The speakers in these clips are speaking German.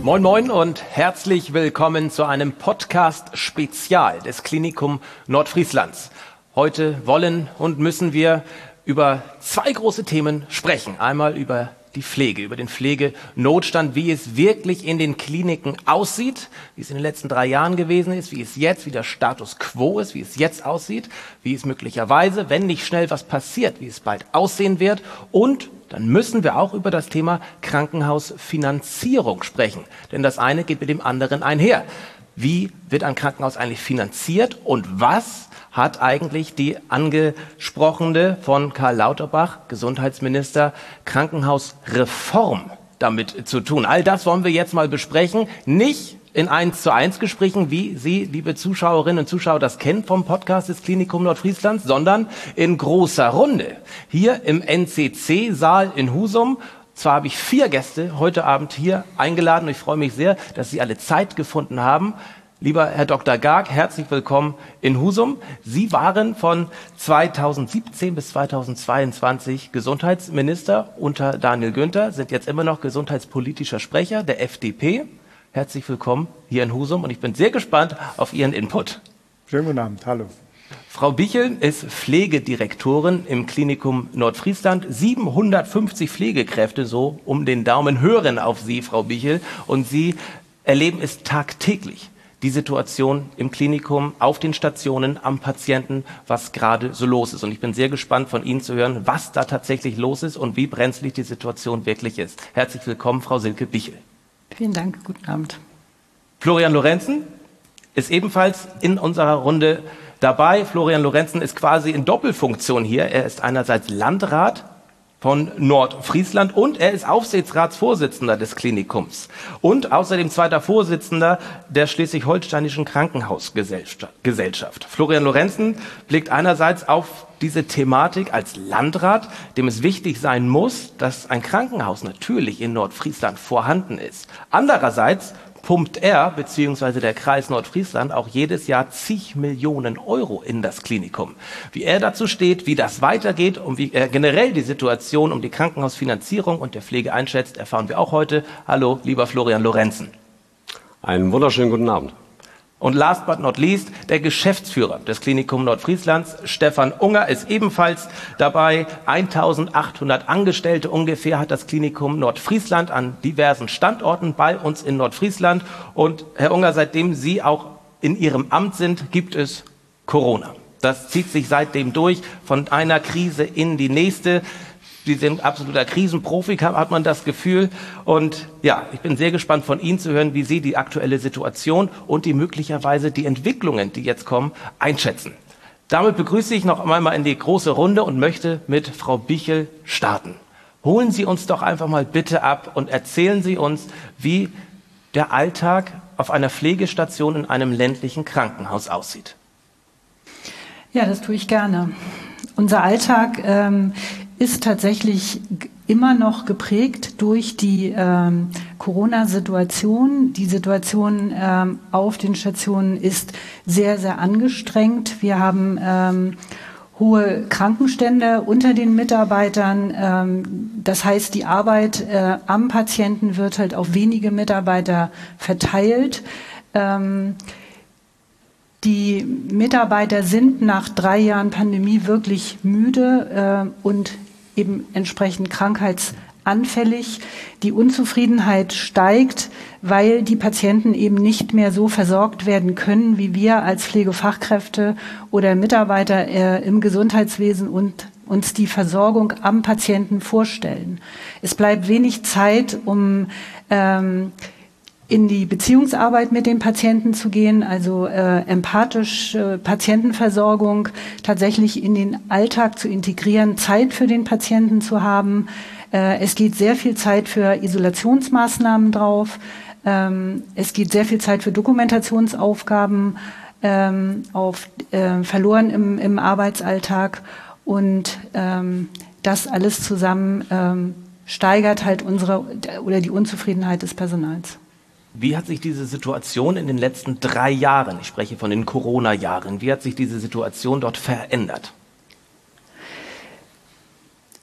Moin Moin und herzlich willkommen zu einem Podcast-Spezial des Klinikum Nordfrieslands. Heute wollen und müssen wir über zwei große Themen sprechen. Einmal über die Pflege, über den Pflegenotstand, wie es wirklich in den Kliniken aussieht, wie es in den letzten 3 Jahren gewesen ist, wie es jetzt, wie der Status quo ist, wie es jetzt aussieht, wie es möglicherweise, wenn nicht schnell was passiert, wie es bald aussehen wird. Und dann müssen wir auch über das Thema Krankenhausfinanzierung sprechen, denn das eine geht mit dem anderen einher. Wie wird ein Krankenhaus eigentlich finanziert und was hat eigentlich die angesprochene von Karl Lauterbach, Gesundheitsminister, Krankenhausreform damit zu tun? All das wollen wir jetzt mal besprechen, nicht in 1:1 Gesprächen, wie Sie, liebe Zuschauerinnen und Zuschauer, das kennen vom Podcast des Klinikum Nordfrieslands, sondern in großer Runde. Hier im NCC-Saal in Husum. Zwar habe ich 4 Gäste heute Abend hier eingeladen und ich freue mich sehr, dass Sie alle Zeit gefunden haben. Lieber Herr Dr. Garg, herzlich willkommen in Husum. Sie waren von 2017 bis 2022 Gesundheitsminister unter Daniel Günther, sind jetzt immer noch gesundheitspolitischer Sprecher der FDP. Herzlich willkommen hier in Husum und ich bin sehr gespannt auf Ihren Input. Schönen guten Abend, hallo. Frau Bichel ist Pflegedirektorin im Klinikum Nordfriesland. 750 Pflegekräfte, so um den Daumen, hören auf Sie, Frau Bichel. Und Sie erleben es tagtäglich, die Situation im Klinikum, auf den Stationen, am Patienten, was gerade so los ist. Und ich bin sehr gespannt von Ihnen zu hören, was da tatsächlich los ist und wie brenzlig die Situation wirklich ist. Herzlich willkommen, Frau Silke Bichel. Vielen Dank, guten Abend. Florian Lorenzen ist ebenfalls in unserer Runde dabei. Florian Lorenzen ist quasi in Doppelfunktion hier. Er ist einerseits Landrat von Nordfriesland und er ist Aufsichtsratsvorsitzender des Klinikums und außerdem zweiter Vorsitzender der Schleswig-Holsteinischen Krankenhausgesellschaft. Florian Lorenzen blickt einerseits auf diese Thematik als Landrat, dem es wichtig sein muss, dass ein Krankenhaus natürlich in Nordfriesland vorhanden ist. Andererseits pumpt er bzw. der Kreis Nordfriesland auch jedes Jahr zig Millionen Euro in das Klinikum. Wie er dazu steht, wie das weitergeht und wie er generell die Situation um die Krankenhausfinanzierung und der Pflege einschätzt, erfahren wir auch heute. Hallo, lieber Florian Lorenzen. Einen wunderschönen guten Abend. Und last but not least, der Geschäftsführer des Klinikum Nordfrieslands, Stefan Unger, ist ebenfalls dabei. 1800 Angestellte ungefähr hat das Klinikum Nordfriesland an diversen Standorten bei uns in Nordfriesland. Und Herr Unger, seitdem Sie auch in Ihrem Amt sind, gibt es Corona. Das zieht sich seitdem durch, von einer Krise in die nächste. Sie sind absoluter Krisenprofi, hat man das Gefühl. Und ja, ich bin sehr gespannt von Ihnen zu hören, wie Sie die aktuelle Situation und die möglicherweise die Entwicklungen, die jetzt kommen, einschätzen. Damit begrüße ich noch einmal in die große Runde und möchte mit Frau Bichel starten. Holen Sie uns doch einfach mal bitte ab und erzählen Sie uns, wie der Alltag auf einer Pflegestation in einem ländlichen Krankenhaus aussieht. Ja, das tue ich gerne. Unser Alltag ist tatsächlich immer noch geprägt durch die Corona-Situation. Die Situation auf den Stationen ist sehr, sehr angestrengt. Wir haben hohe Krankenstände unter den Mitarbeitern. Das heißt, die Arbeit am Patienten wird halt auf wenige Mitarbeiter verteilt. Die Mitarbeiter sind nach 3 Jahren Pandemie wirklich müde und eben entsprechend krankheitsanfällig. Die Unzufriedenheit steigt, weil die Patienten eben nicht mehr so versorgt werden können, wie wir als Pflegefachkräfte oder Mitarbeiter im Gesundheitswesen und uns die Versorgung am Patienten vorstellen. Es bleibt wenig Zeit, um in die Beziehungsarbeit mit den Patienten zu gehen, also empathisch Patientenversorgung tatsächlich in den Alltag zu integrieren, Zeit für den Patienten zu haben. Es geht sehr viel Zeit für Isolationsmaßnahmen drauf. Es geht sehr viel Zeit für Dokumentationsaufgaben verloren im Arbeitsalltag. Und das alles zusammen steigert halt die Unzufriedenheit des Personals. Wie hat sich diese Situation in den letzten 3 Jahren, ich spreche von den Corona-Jahren, wie hat sich diese Situation dort verändert?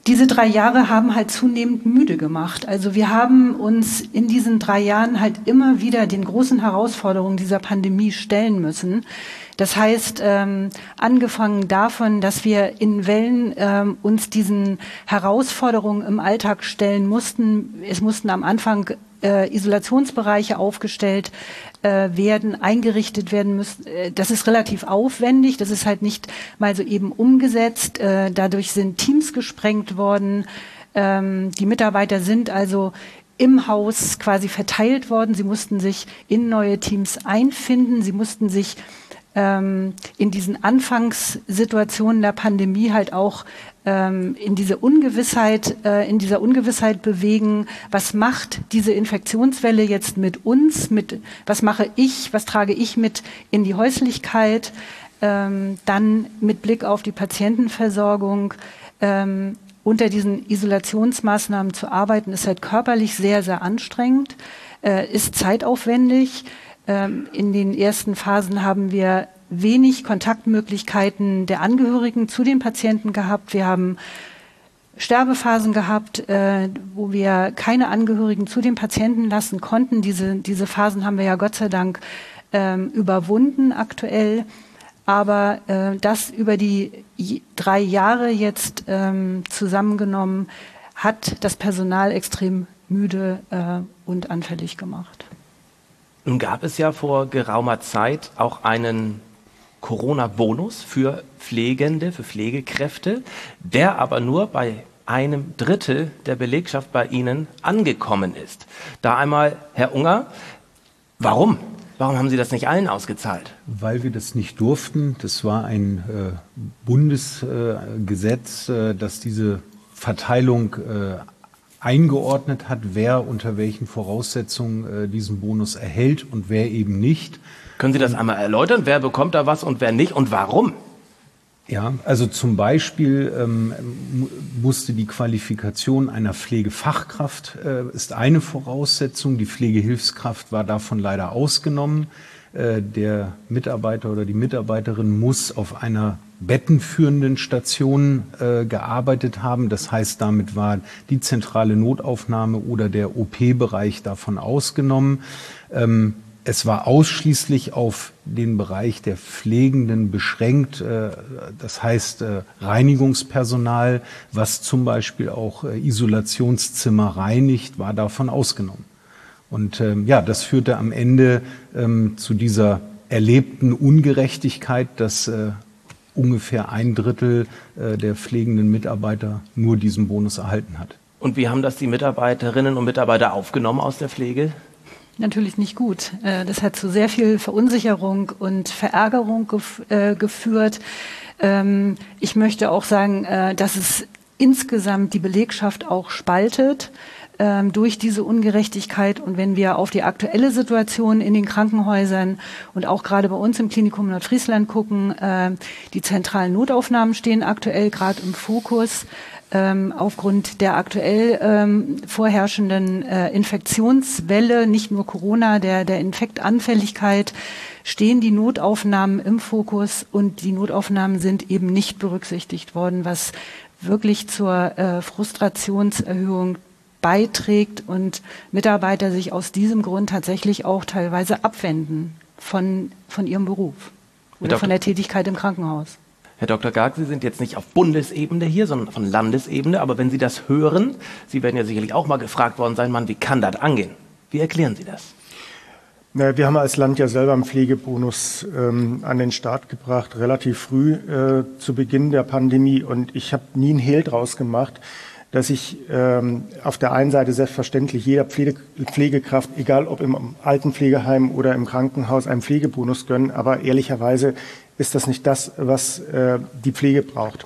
diese 3 Jahre haben halt zunehmend müde gemacht. Also wir haben uns in diesen 3 Jahren halt immer wieder den großen Herausforderungen dieser Pandemie stellen müssen. Das heißt, angefangen davon, dass wir in Wellen uns diesen Herausforderungen im Alltag stellen mussten. Es mussten am Anfang Isolationsbereiche aufgestellt werden, eingerichtet werden müssen. Das ist relativ aufwendig, das ist halt nicht mal so eben umgesetzt. Dadurch sind Teams gesprengt worden. Die Mitarbeiter sind also im Haus quasi verteilt worden. Sie mussten sich in neue Teams einfinden. Sie mussten sich in diesen Anfangssituationen der Pandemie halt auch in dieser Ungewissheit bewegen. Was macht diese Infektionswelle jetzt mit uns? Was trage ich mit in die Häuslichkeit? Dann mit Blick auf die Patientenversorgung unter diesen Isolationsmaßnahmen zu arbeiten, ist halt körperlich sehr, sehr anstrengend, ist zeitaufwendig. In den ersten Phasen haben wir wenig Kontaktmöglichkeiten der Angehörigen zu den Patienten gehabt. Wir haben Sterbephasen gehabt, wo wir keine Angehörigen zu den Patienten lassen konnten. Diese Phasen haben wir ja Gott sei Dank überwunden aktuell. Aber das über die 3 Jahre jetzt zusammengenommen hat das Personal extrem müde und anfällig gemacht. Nun gab es ja vor geraumer Zeit auch einen Corona-Bonus für Pflegende, für Pflegekräfte, der aber nur bei 1/3 der Belegschaft bei Ihnen angekommen ist. Da einmal, Herr Unger, warum? Warum haben Sie das nicht allen ausgezahlt? Weil wir das nicht durften. Das war ein Bundesgesetz, das diese Verteilung eingeordnet hat, wer unter welchen Voraussetzungen diesen Bonus erhält und wer eben nicht. Können Sie das einmal erläutern? Wer bekommt da was und wer nicht und warum? Ja, also zum Beispiel musste die Qualifikation einer Pflegefachkraft ist eine Voraussetzung. Die Pflegehilfskraft war davon leider ausgenommen. Der Mitarbeiter oder die Mitarbeiterin muss auf einer bettenführenden Station gearbeitet haben. Das heißt, damit war die zentrale Notaufnahme oder der OP-Bereich davon ausgenommen. Es war ausschließlich auf den Bereich der Pflegenden beschränkt. Das heißt, Reinigungspersonal, was zum Beispiel auch Isolationszimmer reinigt, war davon ausgenommen. Und das führte am Ende zu dieser erlebten Ungerechtigkeit, dass ungefähr 1/3 der pflegenden Mitarbeiter nur diesen Bonus erhalten hat. Und wie haben das die Mitarbeiterinnen und Mitarbeiter aufgenommen aus der Pflege? Natürlich nicht gut. Das hat zu sehr viel Verunsicherung und Verärgerung geführt. Ich möchte auch sagen, dass es insgesamt die Belegschaft auch spaltet durch diese Ungerechtigkeit. Und wenn wir auf die aktuelle Situation in den Krankenhäusern und auch gerade bei uns im Klinikum Nordfriesland gucken, die zentralen Notaufnahmen stehen aktuell gerade im Fokus. Aufgrund der aktuell vorherrschenden Infektionswelle, nicht nur Corona, der Infektanfälligkeit, stehen die Notaufnahmen im Fokus und die Notaufnahmen sind eben nicht berücksichtigt worden, was wirklich zur Frustrationserhöhung beiträgt und Mitarbeiter sich aus diesem Grund tatsächlich auch teilweise abwenden von ihrem Beruf oder von der Tätigkeit im Krankenhaus. Herr Dr. Garg, Sie sind jetzt nicht auf Bundesebene hier, sondern von Landesebene. Aber wenn Sie das hören, Sie werden ja sicherlich auch mal gefragt worden sein, Mann, wie kann das angehen? Wie erklären Sie das? Wir haben als Land ja selber einen Pflegebonus an den Start gebracht, relativ früh zu Beginn der Pandemie. Und ich habe nie einen Hehl draus gemacht, dass ich auf der einen Seite selbstverständlich jeder Pflegekraft, egal ob im Altenpflegeheim oder im Krankenhaus, einen Pflegebonus gönnen. Aber ehrlicherweise ist das nicht das, was die Pflege braucht.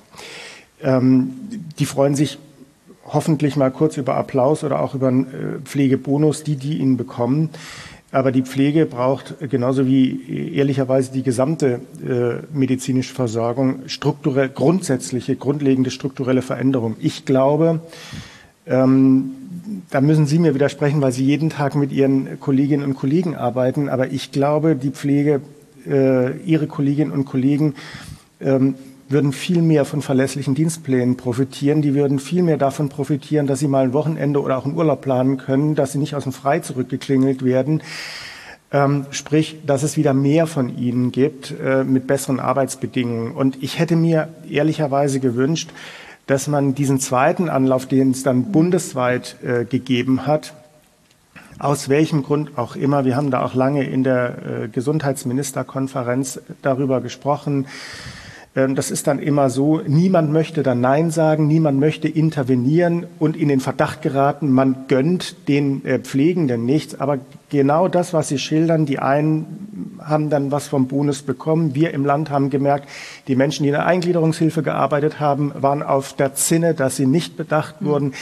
Die freuen sich hoffentlich mal kurz über Applaus oder auch über einen Pflegebonus, die ihnen bekommen. Aber die Pflege braucht genauso wie ehrlicherweise die gesamte medizinische Versorgung grundsätzliche, grundlegende strukturelle Veränderung. Ich glaube, da müssen Sie mir widersprechen, weil Sie jeden Tag mit Ihren Kolleginnen und Kollegen arbeiten. Aber ich glaube, die Pflege, Ihre Kolleginnen und Kollegen würden viel mehr von verlässlichen Dienstplänen profitieren. Die würden viel mehr davon profitieren, dass sie mal ein Wochenende oder auch einen Urlaub planen können, dass sie nicht aus dem Frei zurückgeklingelt werden. Sprich, dass es wieder mehr von ihnen gibt mit besseren Arbeitsbedingungen. Und ich hätte mir ehrlicherweise gewünscht, dass man diesen zweiten Anlauf, den es dann bundesweit gegeben hat, aus welchem Grund auch immer, wir haben da auch lange in der Gesundheitsministerkonferenz darüber gesprochen. Das ist dann immer so, niemand möchte dann Nein sagen, niemand möchte intervenieren und in den Verdacht geraten, man gönnt den Pflegenden nichts. Aber genau das, was Sie schildern, die einen haben dann was vom Bonus bekommen. Wir im Land haben gemerkt, die Menschen, die in der Eingliederungshilfe gearbeitet haben, waren auf der Zinne, dass sie nicht bedacht wurden.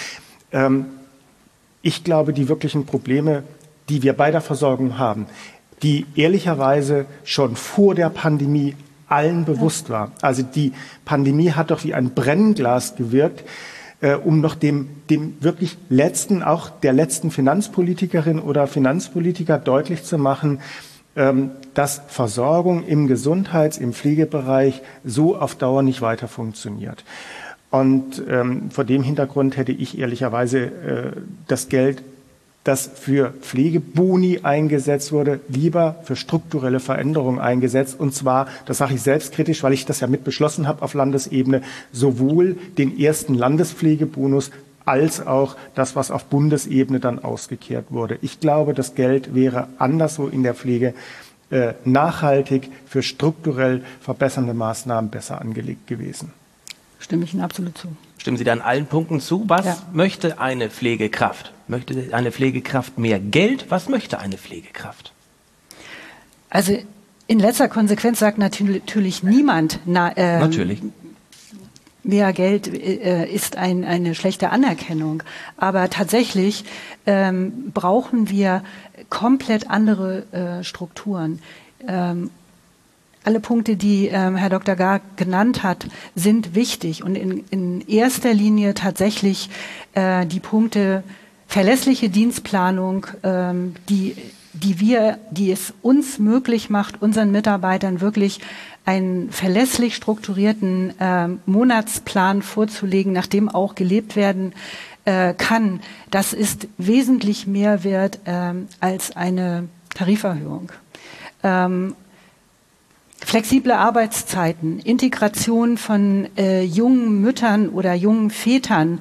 Ich glaube, die wirklichen Probleme, die wir bei der Versorgung haben, die ehrlicherweise schon vor der Pandemie allen bewusst war. Also die Pandemie hat doch wie ein Brennglas gewirkt, um noch dem wirklich letzten, auch der letzten Finanzpolitikerin oder Finanzpolitiker deutlich zu machen, dass Versorgung im im Pflegebereich so auf Dauer nicht weiter funktioniert. Und vor dem Hintergrund hätte ich ehrlicherweise das Geld, das für Pflegeboni eingesetzt wurde, lieber für strukturelle Veränderungen eingesetzt. Und zwar, das sage ich selbstkritisch, weil ich das ja mit beschlossen habe auf Landesebene, sowohl den ersten Landespflegebonus als auch das, was auf Bundesebene dann ausgekehrt wurde. Ich glaube, das Geld wäre anderswo in der Pflege nachhaltig für strukturell verbessernde Maßnahmen besser angelegt gewesen. Stimme ich Ihnen absolut zu. Stimmen Sie da an allen Punkten zu? Was möchte eine Pflegekraft? Möchte eine Pflegekraft mehr Geld? Was möchte eine Pflegekraft? Also in letzter Konsequenz sagt natürlich niemand, natürlich. Mehr Geld ist eine schlechte Anerkennung. Aber tatsächlich brauchen wir komplett andere Strukturen. Alle Punkte, die Herr Dr. Gar genannt hat, sind wichtig und in erster Linie tatsächlich die Punkte verlässliche Dienstplanung, die es uns möglich macht, unseren Mitarbeitern wirklich einen verlässlich strukturierten Monatsplan vorzulegen, nach dem auch gelebt werden kann. Das ist wesentlich mehr wert als eine Tariferhöhung. Flexible Arbeitszeiten, Integration von jungen Müttern oder jungen Vätern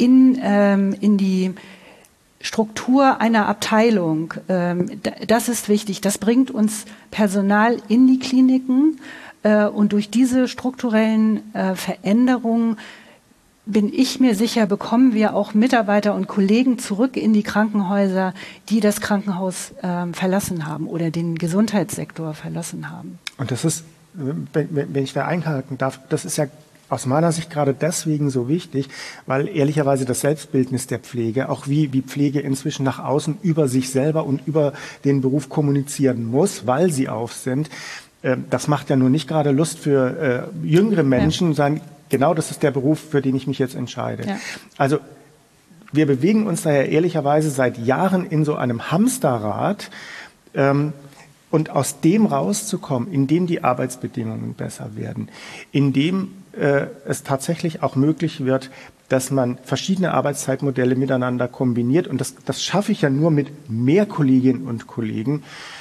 in die Struktur einer Abteilung, das ist wichtig. Das bringt uns Personal in die Kliniken und durch diese strukturellen Veränderungen bin ich mir sicher, bekommen wir auch Mitarbeiter und Kollegen zurück in die Krankenhäuser, die das Krankenhaus verlassen haben oder den Gesundheitssektor verlassen haben. Und das ist, wenn ich da einhaken darf, das ist ja aus meiner Sicht gerade deswegen so wichtig, weil ehrlicherweise das Selbstbildnis der Pflege, auch wie Pflege inzwischen nach außen über sich selber und über den Beruf kommunizieren muss, weil sie auf sind, das macht ja nur nicht gerade Lust für jüngere Menschen, sagen, genau das ist der Beruf, für den ich mich jetzt entscheide. Ja. Also wir bewegen uns daher ehrlicherweise seit Jahren in so einem Hamsterrad, und aus dem rauszukommen, indem die Arbeitsbedingungen besser werden, indem es tatsächlich auch möglich wird, dass man verschiedene Arbeitszeitmodelle miteinander kombiniert. Und das schaffe ich ja nur mit mehr Kolleginnen und Kollegen.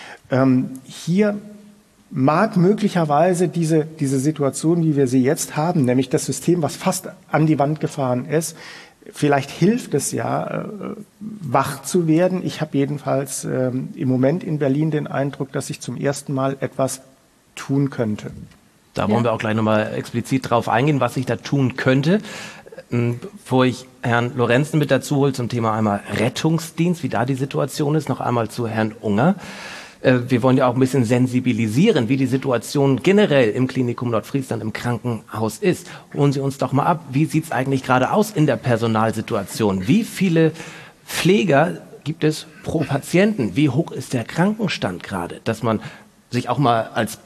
Hier mag möglicherweise diese Situation, wie wir sie jetzt haben, nämlich das System, was fast an die Wand gefahren ist, vielleicht hilft es ja, wach zu werden. Ich habe jedenfalls im Moment in Berlin den Eindruck, dass ich zum ersten Mal etwas tun könnte. Da wollen wir auch gleich nochmal explizit drauf eingehen, was ich da tun könnte. Bevor ich Herrn Lorenzen mit dazu hole zum Thema einmal Rettungsdienst, wie da die Situation ist, noch einmal zu Herrn Unger. Wir wollen ja auch ein bisschen sensibilisieren, wie die Situation generell im Klinikum Nordfriesland im Krankenhaus ist. Holen Sie uns doch mal ab, wie sieht es eigentlich gerade aus in der Personalsituation? Wie viele Pfleger gibt es pro Patienten? Wie hoch ist der Krankenstand gerade? Dass man sich auch mal als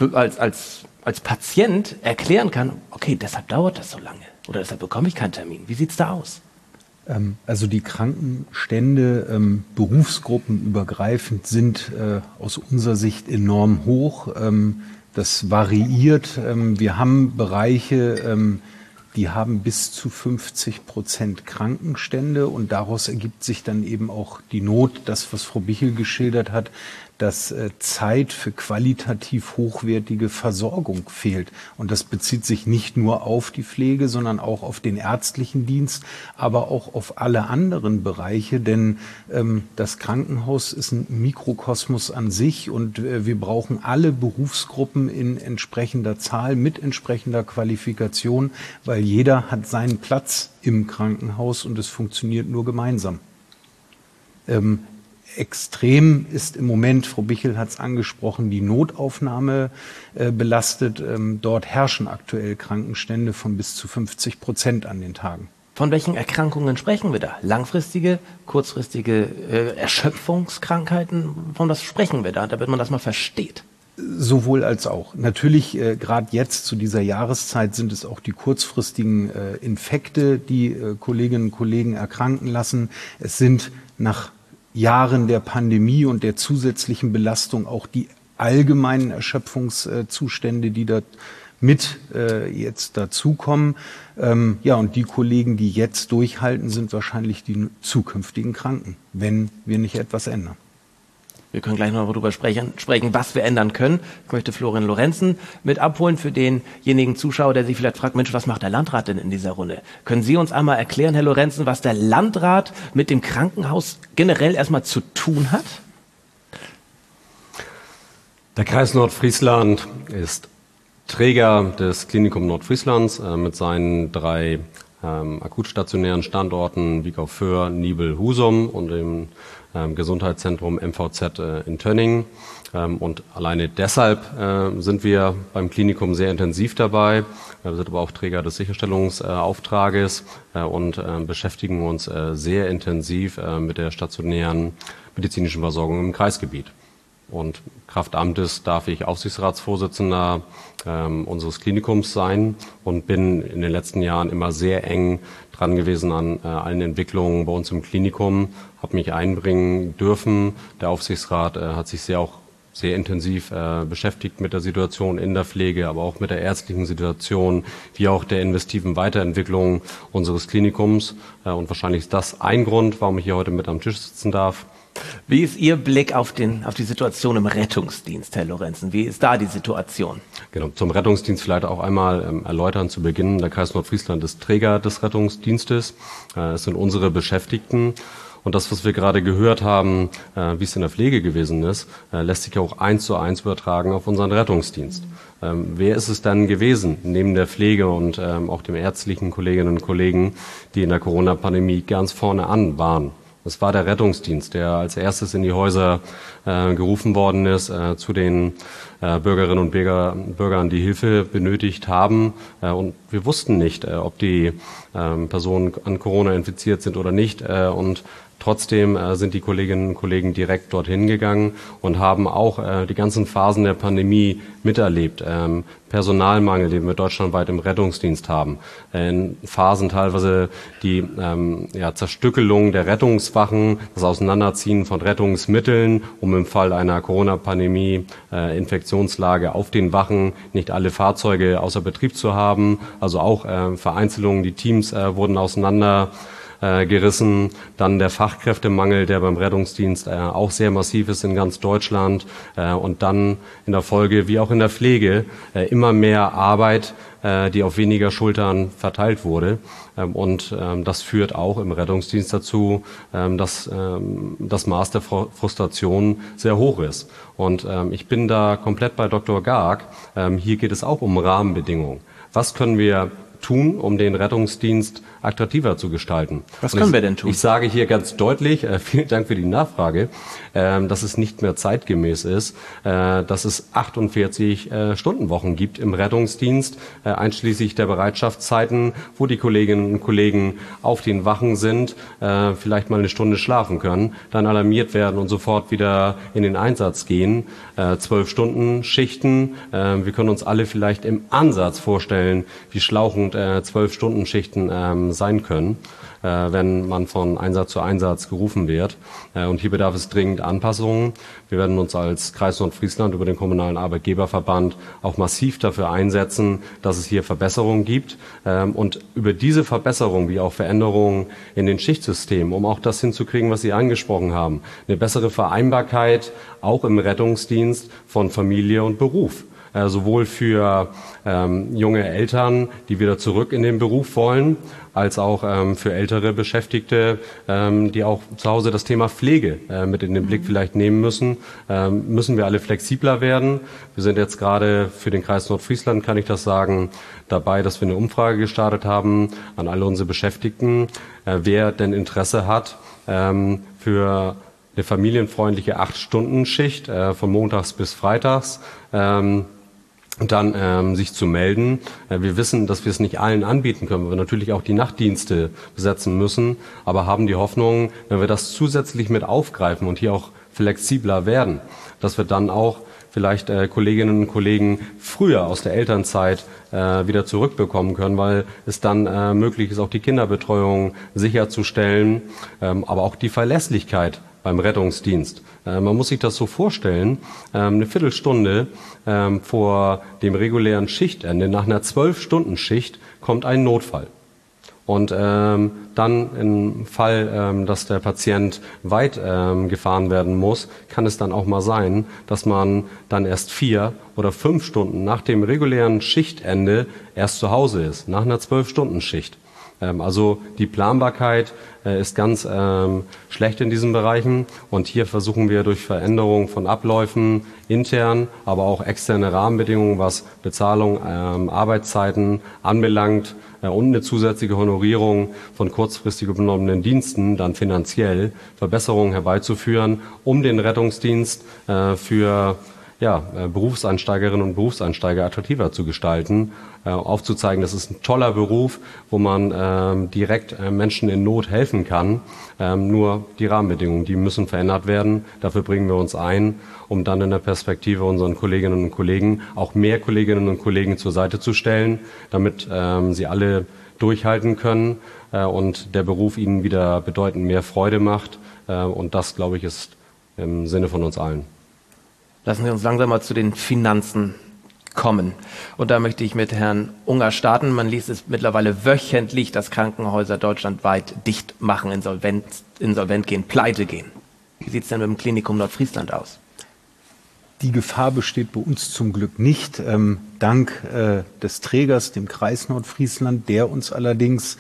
Patient erklären kann, okay, deshalb dauert das so lange oder deshalb bekomme ich keinen Termin. Wie sieht es da aus? Also die Krankenstände berufsgruppenübergreifend sind aus unserer Sicht enorm hoch. Das variiert. Wir haben Bereiche, die haben bis zu 50% Krankenstände und daraus ergibt sich dann eben auch die Not, das, was Frau Bichel geschildert hat, dass Zeit für qualitativ hochwertige Versorgung fehlt. Und das bezieht sich nicht nur auf die Pflege, sondern auch auf den ärztlichen Dienst, aber auch auf alle anderen Bereiche. Denn das Krankenhaus ist ein Mikrokosmos an sich und wir brauchen alle Berufsgruppen in entsprechender Zahl mit entsprechender Qualifikation, weil jeder hat seinen Platz im Krankenhaus und es funktioniert nur gemeinsam. Extrem ist im Moment, Frau Bichel hat es angesprochen, die Notaufnahme belastet. Dort herrschen aktuell Krankenstände von bis zu 50% an den Tagen. Von welchen Erkrankungen sprechen wir da? Langfristige, kurzfristige Erschöpfungskrankheiten? Von was sprechen wir da, damit man das mal versteht? Sowohl als auch. Natürlich, gerade jetzt zu dieser Jahreszeit sind es auch die kurzfristigen Infekte, die Kolleginnen und Kollegen erkranken lassen. Es sind nach Jahren der Pandemie und der zusätzlichen Belastung auch die allgemeinen Erschöpfungszustände, die da mit jetzt dazukommen. Ja, und die Kollegen, die jetzt durchhalten, sind wahrscheinlich die zukünftigen Kranken, wenn wir nicht etwas ändern. Wir können gleich noch darüber sprechen, was wir ändern können. Ich möchte Florian Lorenzen mit abholen für denjenigen Zuschauer, der sich vielleicht fragt, Mensch, was macht der Landrat denn in dieser Runde? Können Sie uns einmal erklären, Herr Lorenzen, was der Landrat mit dem Krankenhaus generell erstmal zu tun hat? Der Kreis Nordfriesland ist Träger des Klinikum Nordfrieslands mit seinen 3 akutstationären Standorten Wickau-Föhr, Nibel, Husum und dem Gesundheitszentrum MVZ in Tönningen. Und alleine deshalb sind wir beim Klinikum sehr intensiv dabei. Wir sind aber auch Träger des Sicherstellungsauftrages und beschäftigen uns sehr intensiv mit der stationären medizinischen Versorgung im Kreisgebiet. Und Kraft Amtes darf ich Aufsichtsratsvorsitzender unseres Klinikums sein und bin in den letzten Jahren immer sehr eng dran gewesen an allen Entwicklungen bei uns im Klinikum, habe mich einbringen dürfen. Der Aufsichtsrat hat sich sehr intensiv beschäftigt mit der Situation in der Pflege, aber auch mit der ärztlichen Situation, wie auch der investiven Weiterentwicklung unseres Klinikums. Und wahrscheinlich ist das ein Grund, warum ich hier heute mit am Tisch sitzen darf. Wie ist Ihr Blick auf die Situation im Rettungsdienst, Herr Lorenzen? Wie ist da die Situation? Genau, zum Rettungsdienst vielleicht auch einmal erläutern zu Beginn. Der Kreis Nordfriesland ist Träger des Rettungsdienstes. Es sind unsere Beschäftigten. Und das, was wir gerade gehört haben, wie es in der Pflege gewesen ist, lässt sich auch 1:1 übertragen auf unseren Rettungsdienst. Wer ist es dann gewesen, neben der Pflege und auch den ärztlichen Kolleginnen und Kollegen, die in der Corona-Pandemie ganz vorne an waren? Das war der Rettungsdienst, der als erstes in die Häuser gerufen worden ist, zu den Bürgerinnen und Bürgern, die Hilfe benötigt haben. Und wir wussten nicht, ob die Personen an Corona infiziert sind oder nicht. Und trotzdem sind die Kolleginnen und Kollegen direkt dorthin gegangen und haben auch die ganzen Phasen der Pandemie miterlebt. Personalmangel, den wir deutschlandweit im Rettungsdienst haben. In Phasen teilweise die Zerstückelung der Rettungswachen, das Auseinanderziehen von Rettungsmitteln, um im Fall einer Corona-Pandemie Infektionslage auf den Wachen nicht alle Fahrzeuge außer Betrieb zu haben. Also auch Vereinzelungen, die Teams wurden auseinandergerissen. Dann der Fachkräftemangel, der beim Rettungsdienst auch sehr massiv ist in ganz Deutschland. Und dann in der Folge, wie auch in der Pflege, immer mehr Arbeit, die auf weniger Schultern verteilt wurde. Und das führt auch im Rettungsdienst dazu, dass das Maß der Frustration sehr hoch ist. Und ich bin da komplett bei Dr. Garg. Hier geht es auch um Rahmenbedingungen. Was können wir tun, um den Rettungsdienst attraktiver zu gestalten? Was können wir denn tun? Ich sage hier ganz deutlich, vielen Dank für die Nachfrage, dass es nicht mehr zeitgemäß ist, dass es 48-Stunden-Wochen gibt im Rettungsdienst, einschließlich der Bereitschaftszeiten, wo die Kolleginnen und Kollegen auf den Wachen sind, vielleicht mal eine Stunde schlafen können, dann alarmiert werden und sofort wieder in den Einsatz gehen. 12 Stunden Schichten. Wir können uns alle vielleicht im Ansatz vorstellen, wie schlauchend und 12-Stunden-Schichten sein können, wenn man von Einsatz zu Einsatz gerufen wird. Und hier bedarf es dringend Anpassungen. Wir werden uns als Kreis Nordfriesland über den Kommunalen Arbeitgeberverband auch massiv dafür einsetzen, dass es hier Verbesserungen gibt. Und über diese Verbesserungen wie auch Veränderungen in den Schichtsystemen, um auch das hinzukriegen, was Sie angesprochen haben, eine bessere Vereinbarkeit auch im Rettungsdienst von Familie und Beruf. Sowohl für junge Eltern, die wieder zurück in den Beruf wollen, als auch für ältere Beschäftigte, die auch zu Hause das Thema Pflege mit in den Blick vielleicht nehmen müssen. Müssen wir alle flexibler werden. Wir sind jetzt gerade für den Kreis Nordfriesland, kann ich das sagen, dabei, dass wir eine Umfrage gestartet haben an alle unsere Beschäftigten, wer denn Interesse hat für eine familienfreundliche 8-Stunden-Schicht von montags bis freitags. Und dann sich zu melden. Wir wissen, dass wir es nicht allen anbieten können, weil wir natürlich auch die Nachtdienste besetzen müssen, aber haben die Hoffnung, wenn wir das zusätzlich mit aufgreifen und hier auch flexibler werden, dass wir dann auch vielleicht Kolleginnen und Kollegen früher aus der Elternzeit wieder zurückbekommen können, weil es dann möglich ist, auch die Kinderbetreuung sicherzustellen, aber auch die Verlässlichkeit beim Rettungsdienst. Man muss sich das so vorstellen, eine Viertelstunde vor dem regulären Schichtende, nach einer 12-Stunden-Schicht, kommt ein Notfall. Und dann im Fall, dass der Patient weit gefahren werden muss, kann es dann auch mal sein, dass man dann erst 4 oder 5 Stunden nach dem regulären Schichtende erst zu Hause ist, nach einer 12-Stunden-Schicht. Also die Planbarkeit ist ganz schlecht in diesen Bereichen und hier versuchen wir durch Veränderung von Abläufen intern, aber auch externe Rahmenbedingungen, was Bezahlung, Arbeitszeiten anbelangt und eine zusätzliche Honorierung von kurzfristig übernommenen Diensten, dann finanziell Verbesserungen herbeizuführen, um den Rettungsdienst für Berufseinsteigerinnen und Berufseinsteiger attraktiver zu gestalten, aufzuzeigen, das ist ein toller Beruf, wo man direkt Menschen in Not helfen kann. Nur die Rahmenbedingungen, die müssen verändert werden. Dafür bringen wir uns ein, um dann in der Perspektive unseren Kolleginnen und Kollegen auch mehr Kolleginnen und Kollegen zur Seite zu stellen, damit sie alle durchhalten können und der Beruf ihnen wieder bedeutend mehr Freude macht. Und das, glaube ich, ist im Sinne von uns allen. Lassen Sie uns langsam mal zu den Finanzen kommen. Und da möchte ich mit Herrn Unger starten. Man liest es mittlerweile wöchentlich, dass Krankenhäuser deutschlandweit dicht machen, insolvent gehen, pleite gehen. Wie sieht es denn mit dem Klinikum Nordfriesland aus? Die Gefahr besteht bei uns zum Glück nicht, dank des Trägers, dem Kreis Nordfriesland, der uns allerdings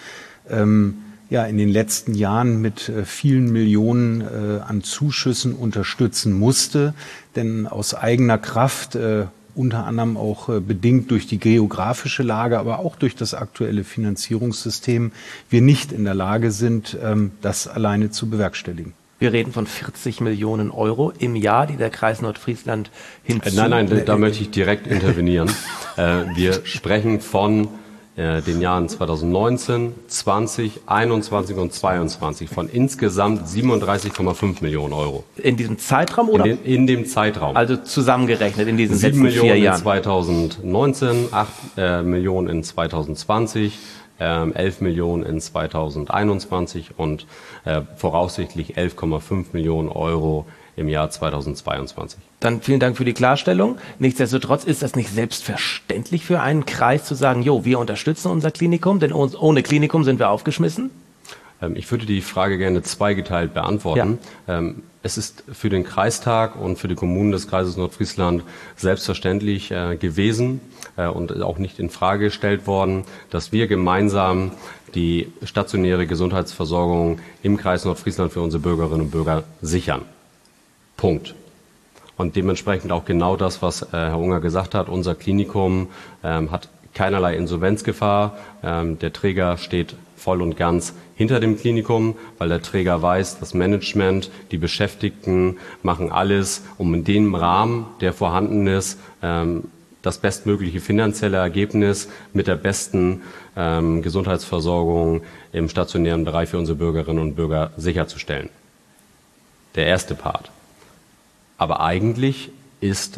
in den letzten Jahren mit vielen Millionen an Zuschüssen unterstützen musste. Denn aus eigener Kraft, unter anderem auch bedingt durch die geografische Lage, aber auch durch das aktuelle Finanzierungssystem, wir nicht in der Lage sind, das alleine zu bewerkstelligen. Wir reden von 40 Millionen Euro im Jahr, die der Kreis Nordfriesland Nein, da möchte ich direkt intervenieren. Wir sprechen von den Jahren 2019, 20, 21 und 22 von insgesamt 37,5 Millionen Euro. In diesem Zeitraum oder? In dem Zeitraum. Also zusammengerechnet in diesen 7 letzten 4 Jahren. Millionen in 2019, 8 Millionen in 2020, 11 Millionen in 2021 und voraussichtlich 11,5 Millionen Euro im Jahr 2022. Dann vielen Dank für die Klarstellung. Nichtsdestotrotz ist das nicht selbstverständlich für einen Kreis zu sagen, wir unterstützen unser Klinikum, denn ohne Klinikum sind wir aufgeschmissen? Ich würde die Frage gerne zweigeteilt beantworten. Ja. Es ist für den Kreistag und für die Kommunen des Kreises Nordfriesland selbstverständlich gewesen und auch nicht in Frage gestellt worden, dass wir gemeinsam die stationäre Gesundheitsversorgung im Kreis Nordfriesland für unsere Bürgerinnen und Bürger sichern. Punkt. Und dementsprechend auch genau das, was Herr Unger gesagt hat. Unser Klinikum hat keinerlei Insolvenzgefahr. Der Träger steht voll und ganz hinter dem Klinikum, weil der Träger weiß, das Management, die Beschäftigten machen alles, um in dem Rahmen, der vorhanden ist, das bestmögliche finanzielle Ergebnis mit der besten Gesundheitsversorgung im stationären Bereich für unsere Bürgerinnen und Bürger sicherzustellen. Der erste Part. Aber eigentlich ist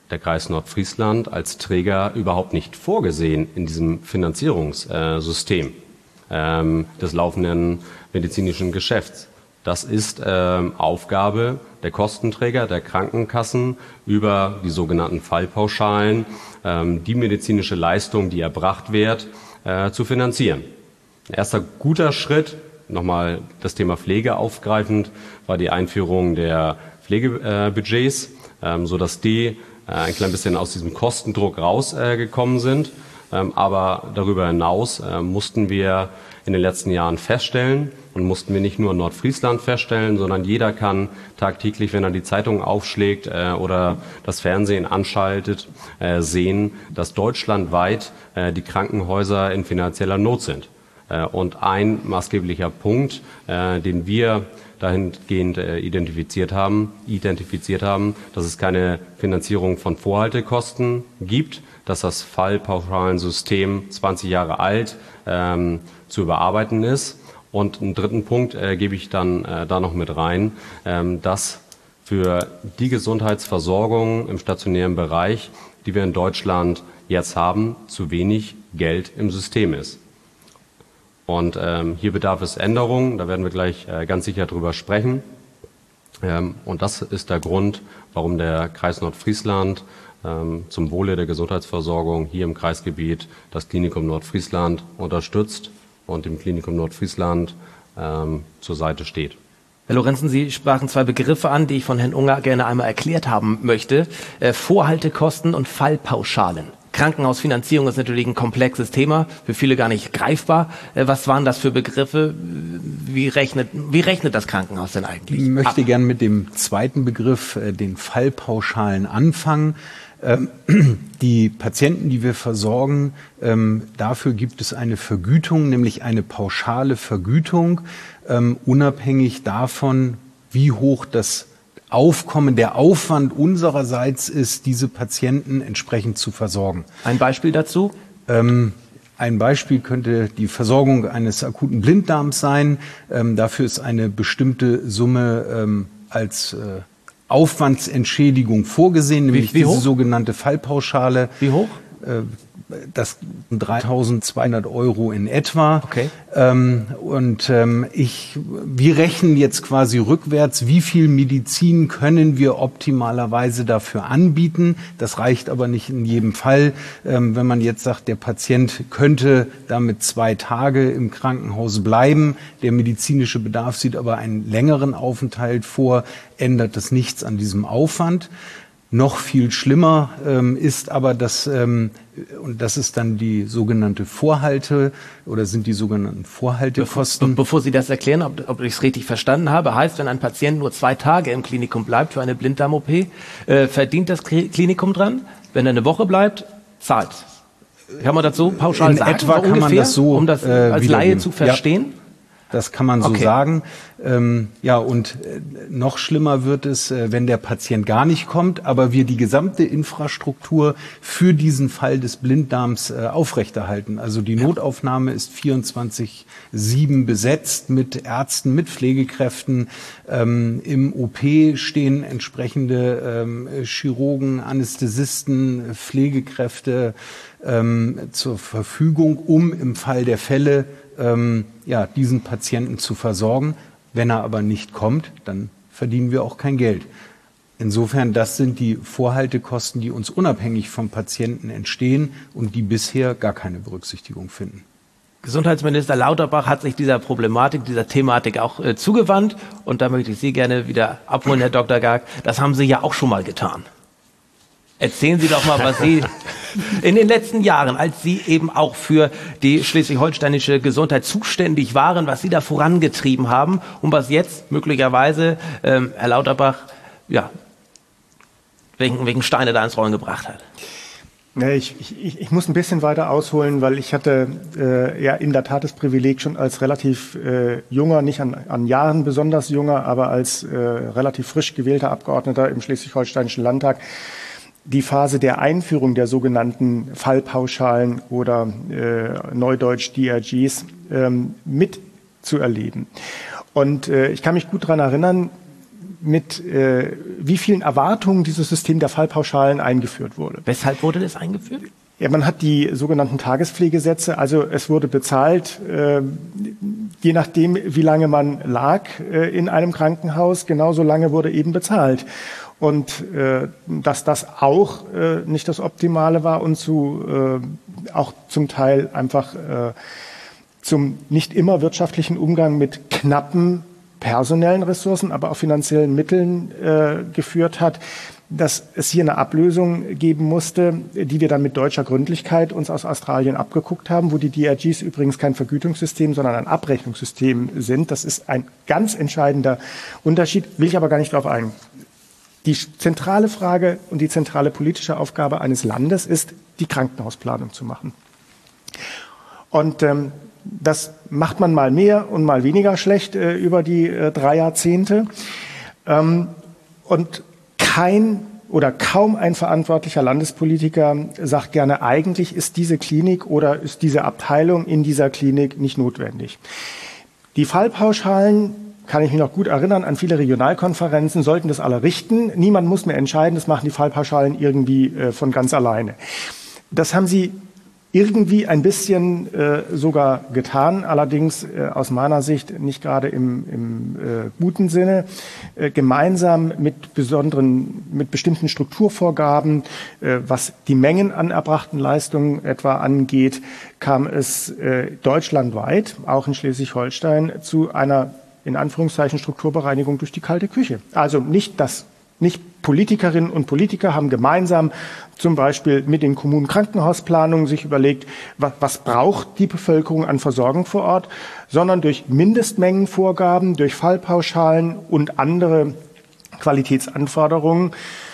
der Kreis Nordfriesland als Träger überhaupt nicht vorgesehen in diesem Finanzierungssystem des laufenden medizinischen Geschäfts. Das ist Aufgabe der Kostenträger, der Krankenkassen, über die sogenannten Fallpauschalen die medizinische Leistung, die erbracht wird, zu finanzieren. Ein erster guter Schritt, nochmal das Thema Pflege aufgreifend, war die Einführung der Pflegebudgets, sodass die ein klein bisschen aus diesem Kostendruck rausgekommen sind. Aber darüber hinaus mussten wir in den letzten Jahren feststellen, und mussten wir nicht nur in Nordfriesland feststellen, sondern jeder kann tagtäglich, wenn er die Zeitung aufschlägt oder das Fernsehen anschaltet, sehen, dass deutschlandweit die Krankenhäuser in finanzieller Not sind. Und ein maßgeblicher Punkt, den wir dahingehend identifiziert haben, dass es keine Finanzierung von Vorhaltekosten gibt, dass das Fallpauschalensystem 20 Jahre alt zu überarbeiten ist. Und einen dritten Punkt gebe ich dann da noch mit rein, dass für die Gesundheitsversorgung im stationären Bereich, die wir in Deutschland jetzt haben, zu wenig Geld im System ist. Und hier bedarf es Änderungen, da werden wir gleich ganz sicher drüber sprechen. Und das ist der Grund, warum der Kreis Nordfriesland zum Wohle der Gesundheitsversorgung hier im Kreisgebiet das Klinikum Nordfriesland unterstützt und dem Klinikum Nordfriesland zur Seite steht. Herr Lorenzen, Sie sprachen zwei Begriffe an, die ich von Herrn Unger gerne einmal erklärt haben möchte. Vorhaltekosten und Fallpauschalen. Krankenhausfinanzierung ist natürlich ein komplexes Thema, für viele gar nicht greifbar. Was waren das für Begriffe? Wie rechnet das Krankenhaus denn eigentlich? Ich möchte gern mit dem zweiten Begriff, den Fallpauschalen, anfangen. Die Patienten, die wir versorgen, dafür gibt es eine Vergütung, nämlich eine pauschale Vergütung, unabhängig davon, wie hoch das Aufkommen, der Aufwand unsererseits ist, diese Patienten entsprechend zu versorgen. Ein Beispiel dazu? Ein Beispiel könnte die Versorgung eines akuten Blinddarms sein. Dafür ist eine bestimmte Summe als Aufwandsentschädigung vorgesehen, nämlich wie hoch? diese sogenannte Fallpauschale. Wie hoch? Das 3.200 € in etwa. Okay. Wir rechnen jetzt quasi rückwärts, wie viel Medizin können wir optimalerweise dafür anbieten. Das reicht aber nicht in jedem Fall. Wenn man jetzt sagt, der Patient könnte damit 2 Tage im Krankenhaus bleiben, der medizinische Bedarf sieht aber einen längeren Aufenthalt vor, ändert das nichts an diesem Aufwand. Noch viel schlimmer ist aber und das ist dann die sogenannte Vorhalte oder sind die sogenannten Vorhaltekosten. Bevor Sie das erklären, ob ich es richtig verstanden habe, heißt, wenn ein Patient nur 2 Tage im Klinikum bleibt für eine Blinddarm-OP, verdient das Klinikum dran? Wenn er eine Woche bleibt, zahlt. Kann man das so pauschal sagen? In etwa kann ungefähr, man das so um das als Laie zu verstehen? Ja. Das kann man so sagen. Noch schlimmer wird es, wenn der Patient gar nicht kommt, aber wir die gesamte Infrastruktur für diesen Fall des Blinddarms aufrechterhalten. Also die Notaufnahme ist 24/7 besetzt mit Ärzten, mit Pflegekräften. Im OP stehen entsprechende Chirurgen, Anästhesisten, Pflegekräfte zur Verfügung, um im Fall der Fälle diesen Patienten zu versorgen. Wenn er aber nicht kommt, dann verdienen wir auch kein Geld. Insofern, das sind die Vorhaltekosten, die uns unabhängig vom Patienten entstehen und die bisher gar keine Berücksichtigung finden. Gesundheitsminister Lauterbach hat sich dieser Problematik, dieser Thematik auch zugewandt. Und da möchte ich Sie gerne wieder abholen, Herr Dr. Garg. Das haben Sie ja auch schon mal getan. Erzählen Sie doch mal, was Sie in den letzten Jahren, als Sie eben auch für die schleswig-holsteinische Gesundheit zuständig waren, was Sie da vorangetrieben haben und was jetzt möglicherweise Herr Lauterbach, welchen Steine da ins Rollen gebracht hat. Ich muss ein bisschen weiter ausholen, weil ich hatte in der Tat das Privileg, schon als relativ junger, nicht an Jahren besonders junger, aber als relativ frisch gewählter Abgeordneter im schleswig-holsteinischen Landtag die Phase der Einführung der sogenannten Fallpauschalen oder neudeutsch DRGs mitzuerleben. Und ich kann mich gut daran erinnern, wie vielen Erwartungen dieses System der Fallpauschalen eingeführt wurde. Weshalb wurde das eingeführt? Ja, man hat die sogenannten Tagespflegesätze, also es wurde bezahlt, je nachdem, wie lange man lag in einem Krankenhaus, genauso lange wurde eben bezahlt. Und dass das auch nicht das Optimale war und auch zum Teil einfach zum nicht immer wirtschaftlichen Umgang mit knappen personellen Ressourcen, aber auch finanziellen Mitteln geführt hat, dass es hier eine Ablösung geben musste, die wir dann mit deutscher Gründlichkeit uns aus Australien abgeguckt haben, wo die DRGs übrigens kein Vergütungssystem, sondern ein Abrechnungssystem sind. Das ist ein ganz entscheidender Unterschied, will ich aber gar nicht darauf eingehen. Die zentrale Frage und die zentrale politische Aufgabe eines Landes ist, die Krankenhausplanung zu machen. Und das macht man mal mehr und mal weniger schlecht über die 3 Jahrzehnte. Und kein oder kaum ein verantwortlicher Landespolitiker sagt gerne, eigentlich ist diese Klinik oder ist diese Abteilung in dieser Klinik nicht notwendig. Die Fallpauschalen, kann ich mich noch gut erinnern, an viele Regionalkonferenzen sollten das alle richten. Niemand muss mehr entscheiden, das machen die Fallpauschalen irgendwie von ganz alleine. Das haben sie irgendwie ein bisschen sogar getan, allerdings aus meiner Sicht nicht gerade im guten Sinne. Gemeinsam mit bestimmten Strukturvorgaben, was die Mengen an erbrachten Leistungen etwa angeht, kam es deutschlandweit, auch in Schleswig-Holstein, zu einer in Anführungszeichen Strukturbereinigung durch die kalte Küche. Also nicht Politikerinnen und Politiker haben gemeinsam zum Beispiel mit den Kommunen Krankenhausplanungen sich überlegt, was braucht die Bevölkerung an Versorgung vor Ort, sondern durch Mindestmengenvorgaben, durch Fallpauschalen und andere Qualitätsanforderungen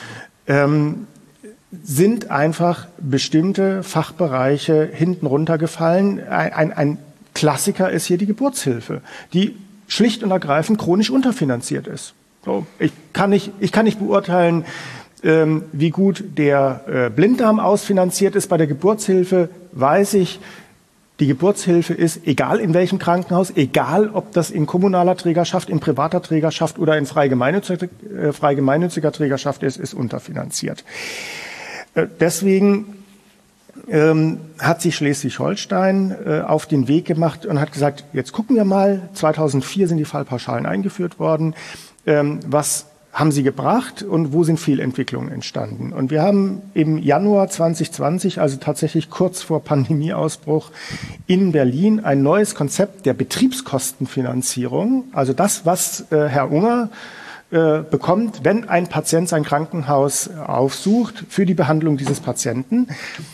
sind einfach bestimmte Fachbereiche hinten runtergefallen. Ein Klassiker ist hier die Geburtshilfe, die schlicht und ergreifend chronisch unterfinanziert ist. So, ich kann nicht beurteilen, wie gut der Blinddarm ausfinanziert ist. Bei der Geburtshilfe weiß ich, die Geburtshilfe ist, egal in welchem Krankenhaus, egal ob das in kommunaler Trägerschaft, in privater Trägerschaft oder in frei gemeinnütziger Trägerschaft ist unterfinanziert. Deswegen hat sich Schleswig-Holstein auf den Weg gemacht und hat gesagt, jetzt gucken wir mal, 2004 sind die Fallpauschalen eingeführt worden. Was haben sie gebracht und wo sind Fehlentwicklungen entstanden? Und wir haben im Januar 2020, also tatsächlich kurz vor Pandemieausbruch, in Berlin ein neues Konzept der Betriebskostenfinanzierung, also das, was Herr Unger bekommt, wenn ein Patient sein Krankenhaus aufsucht für die Behandlung dieses Patienten,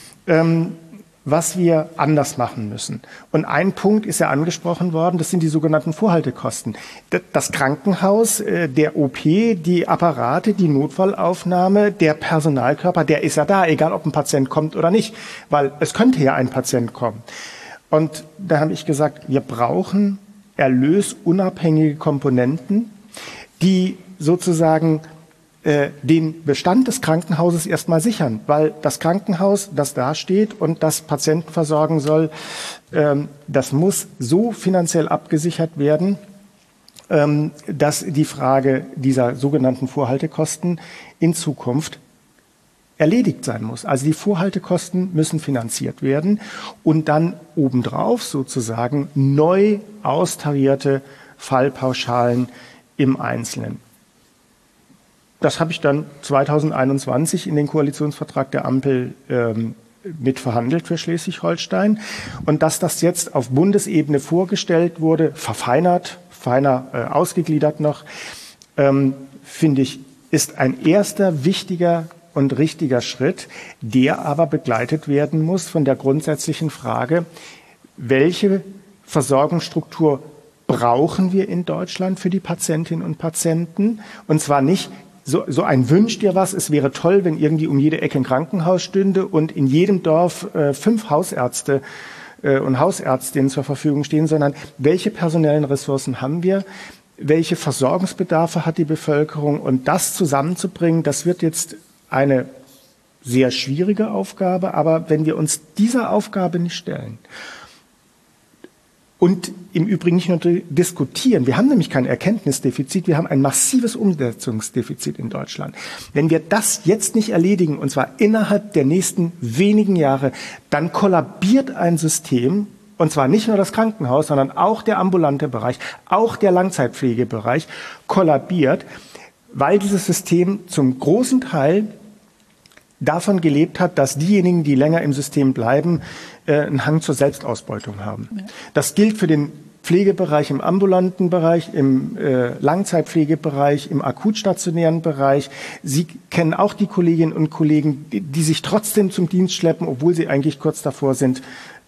was wir anders machen müssen. Und ein Punkt ist ja angesprochen worden, das sind die sogenannten Vorhaltekosten. Das Krankenhaus, der OP, die Apparate, die Notfallaufnahme, der Personalkörper, der ist ja da, egal ob ein Patient kommt oder nicht, weil es könnte ja ein Patient kommen. Und da habe ich gesagt, wir brauchen erlösunabhängige Komponenten, die sozusagen den Bestand des Krankenhauses erstmal sichern, weil das Krankenhaus, das da steht und das Patienten versorgen soll, das muss so finanziell abgesichert werden, dass die Frage dieser sogenannten Vorhaltekosten in Zukunft erledigt sein muss. Also die Vorhaltekosten müssen finanziert werden und dann obendrauf sozusagen neu austarierte Fallpauschalen im Einzelnen. Das habe ich dann 2021 in den Koalitionsvertrag der Ampel mitverhandelt für Schleswig-Holstein. Und dass das jetzt auf Bundesebene vorgestellt wurde, feiner ausgegliedert noch, finde ich, ist ein erster wichtiger und richtiger Schritt, der aber begleitet werden muss von der grundsätzlichen Frage, welche Versorgungsstruktur brauchen wir in Deutschland für die Patientinnen und Patienten? Und zwar nicht so ein Wünsch dir was, es wäre toll, wenn irgendwie um jede Ecke ein Krankenhaus stünde und in jedem Dorf 5 Hausärzte und Hausärztinnen zur Verfügung stehen, sondern welche personellen Ressourcen haben wir, welche Versorgungsbedarfe hat die Bevölkerung und das zusammenzubringen, das wird jetzt eine sehr schwierige Aufgabe, aber wenn wir uns dieser Aufgabe nicht stellen Und im Übrigen nicht nur diskutieren. Wir haben nämlich kein Erkenntnisdefizit, wir haben ein massives Umsetzungsdefizit in Deutschland. Wenn wir das jetzt nicht erledigen, und zwar innerhalb der nächsten wenigen Jahre, dann kollabiert ein System, und zwar nicht nur das Krankenhaus, sondern auch der ambulante Bereich, auch der Langzeitpflegebereich kollabiert, weil dieses System zum großen Teil davon gelebt hat, dass diejenigen, die länger im System bleiben, einen Hang zur Selbstausbeutung haben. Ja. Das gilt für den Pflegebereich im ambulanten Bereich, im Langzeitpflegebereich, im akutstationären Bereich. Sie kennen auch die Kolleginnen und Kollegen, die sich trotzdem zum Dienst schleppen, obwohl sie eigentlich kurz davor sind,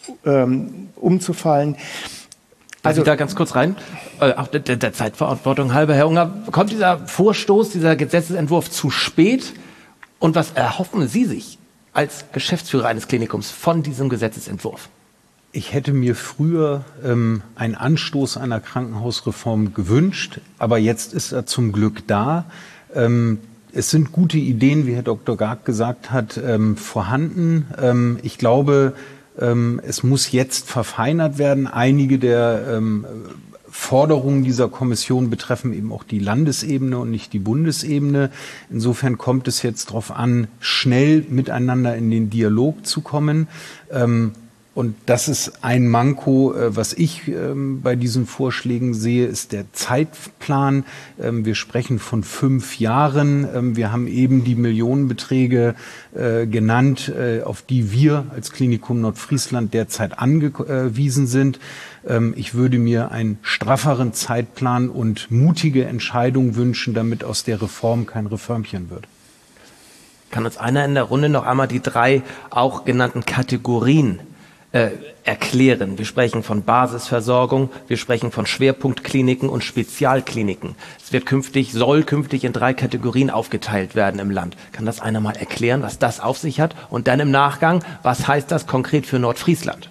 umzufallen. Also da ganz kurz rein, auch der Zeitverantwortung halber, Herr Unger, kommt dieser Vorstoß, dieser Gesetzesentwurf zu spät? Und was erhoffen Sie sich als Geschäftsführer eines Klinikums von diesem Gesetzesentwurf? Ich hätte mir früher einen Anstoß einer Krankenhausreform gewünscht, aber jetzt ist er zum Glück da. Es sind gute Ideen, wie Herr Dr. Garg gesagt hat, vorhanden. Ich glaube, es muss jetzt verfeinert werden. Einige der Forderungen dieser Kommission betreffen eben auch die Landesebene und nicht die Bundesebene. Insofern kommt es jetzt darauf an, schnell miteinander in den Dialog zu kommen. Und das ist ein Manko, was ich bei diesen Vorschlägen sehe, ist der Zeitplan. Wir sprechen von 5 Jahren. Wir haben eben die Millionenbeträge genannt, auf die wir als Klinikum Nordfriesland derzeit angewiesen sind. Ich würde mir einen strafferen Zeitplan und mutige Entscheidungen wünschen, damit aus der Reform kein Reformchen wird. Kann uns einer in der Runde noch einmal die 3 auch genannten Kategorien erklären? Wir sprechen von Basisversorgung, wir sprechen von Schwerpunktkliniken und Spezialkliniken. Soll künftig in 3 Kategorien aufgeteilt werden im Land. Kann das einer mal erklären, was das auf sich hat? Und dann im Nachgang, was heißt das konkret für Nordfriesland?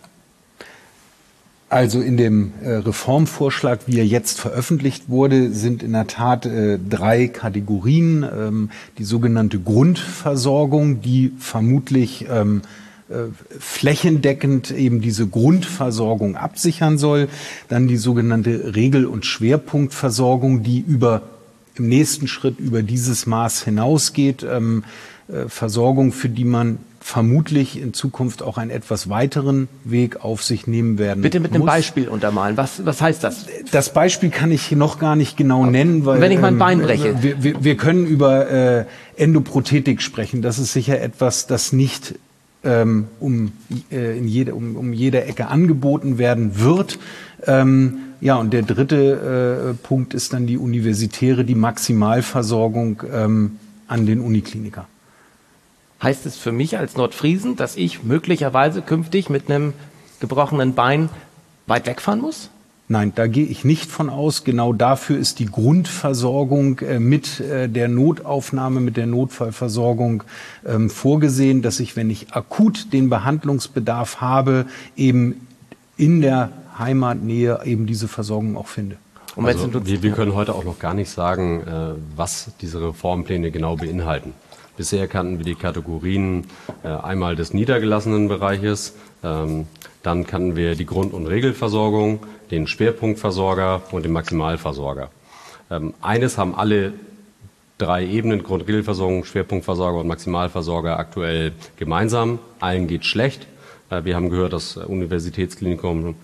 Also in dem Reformvorschlag, wie er jetzt veröffentlicht wurde, sind in der Tat 3 Kategorien. Die sogenannte Grundversorgung, die vermutlich flächendeckend eben diese Grundversorgung absichern soll. Dann die sogenannte Regel- und Schwerpunktversorgung, die im nächsten Schritt über dieses Maß hinausgeht. Versorgung, für die man vermutlich in Zukunft auch einen etwas weiteren Weg auf sich nehmen werden Bitte mit einem Beispiel untermalen. Was heißt das? Das Beispiel kann ich noch gar nicht genau nennen, weil wenn ich mein Bein breche. Wir können über Endoprothetik sprechen. Das ist sicher etwas, das nicht um jede Ecke angeboten werden wird. Ja, und der dritte Punkt ist dann die Maximalversorgung an den Unikliniker. Heißt es für mich als Nordfriesen, dass ich möglicherweise künftig mit einem gebrochenen Bein weit wegfahren muss? Nein, da gehe ich nicht von aus. Genau dafür ist die Grundversorgung mit der Notaufnahme, mit der Notfallversorgung vorgesehen, dass ich, wenn ich akut den Behandlungsbedarf habe, eben in der Heimatnähe eben diese Versorgung auch finde. Also wir können heute auch noch gar nicht sagen, was diese Reformpläne genau beinhalten. Bisher kannten wir die Kategorien einmal des niedergelassenen Bereiches, dann kannten wir die Grund- und Regelversorgung, den Schwerpunktversorger und den Maximalversorger. Eines haben alle 3 Ebenen, Grund- und Regelversorgung, Schwerpunktversorger und Maximalversorger aktuell gemeinsam. Allen geht schlecht. Wir haben gehört, das Universitätsklinikum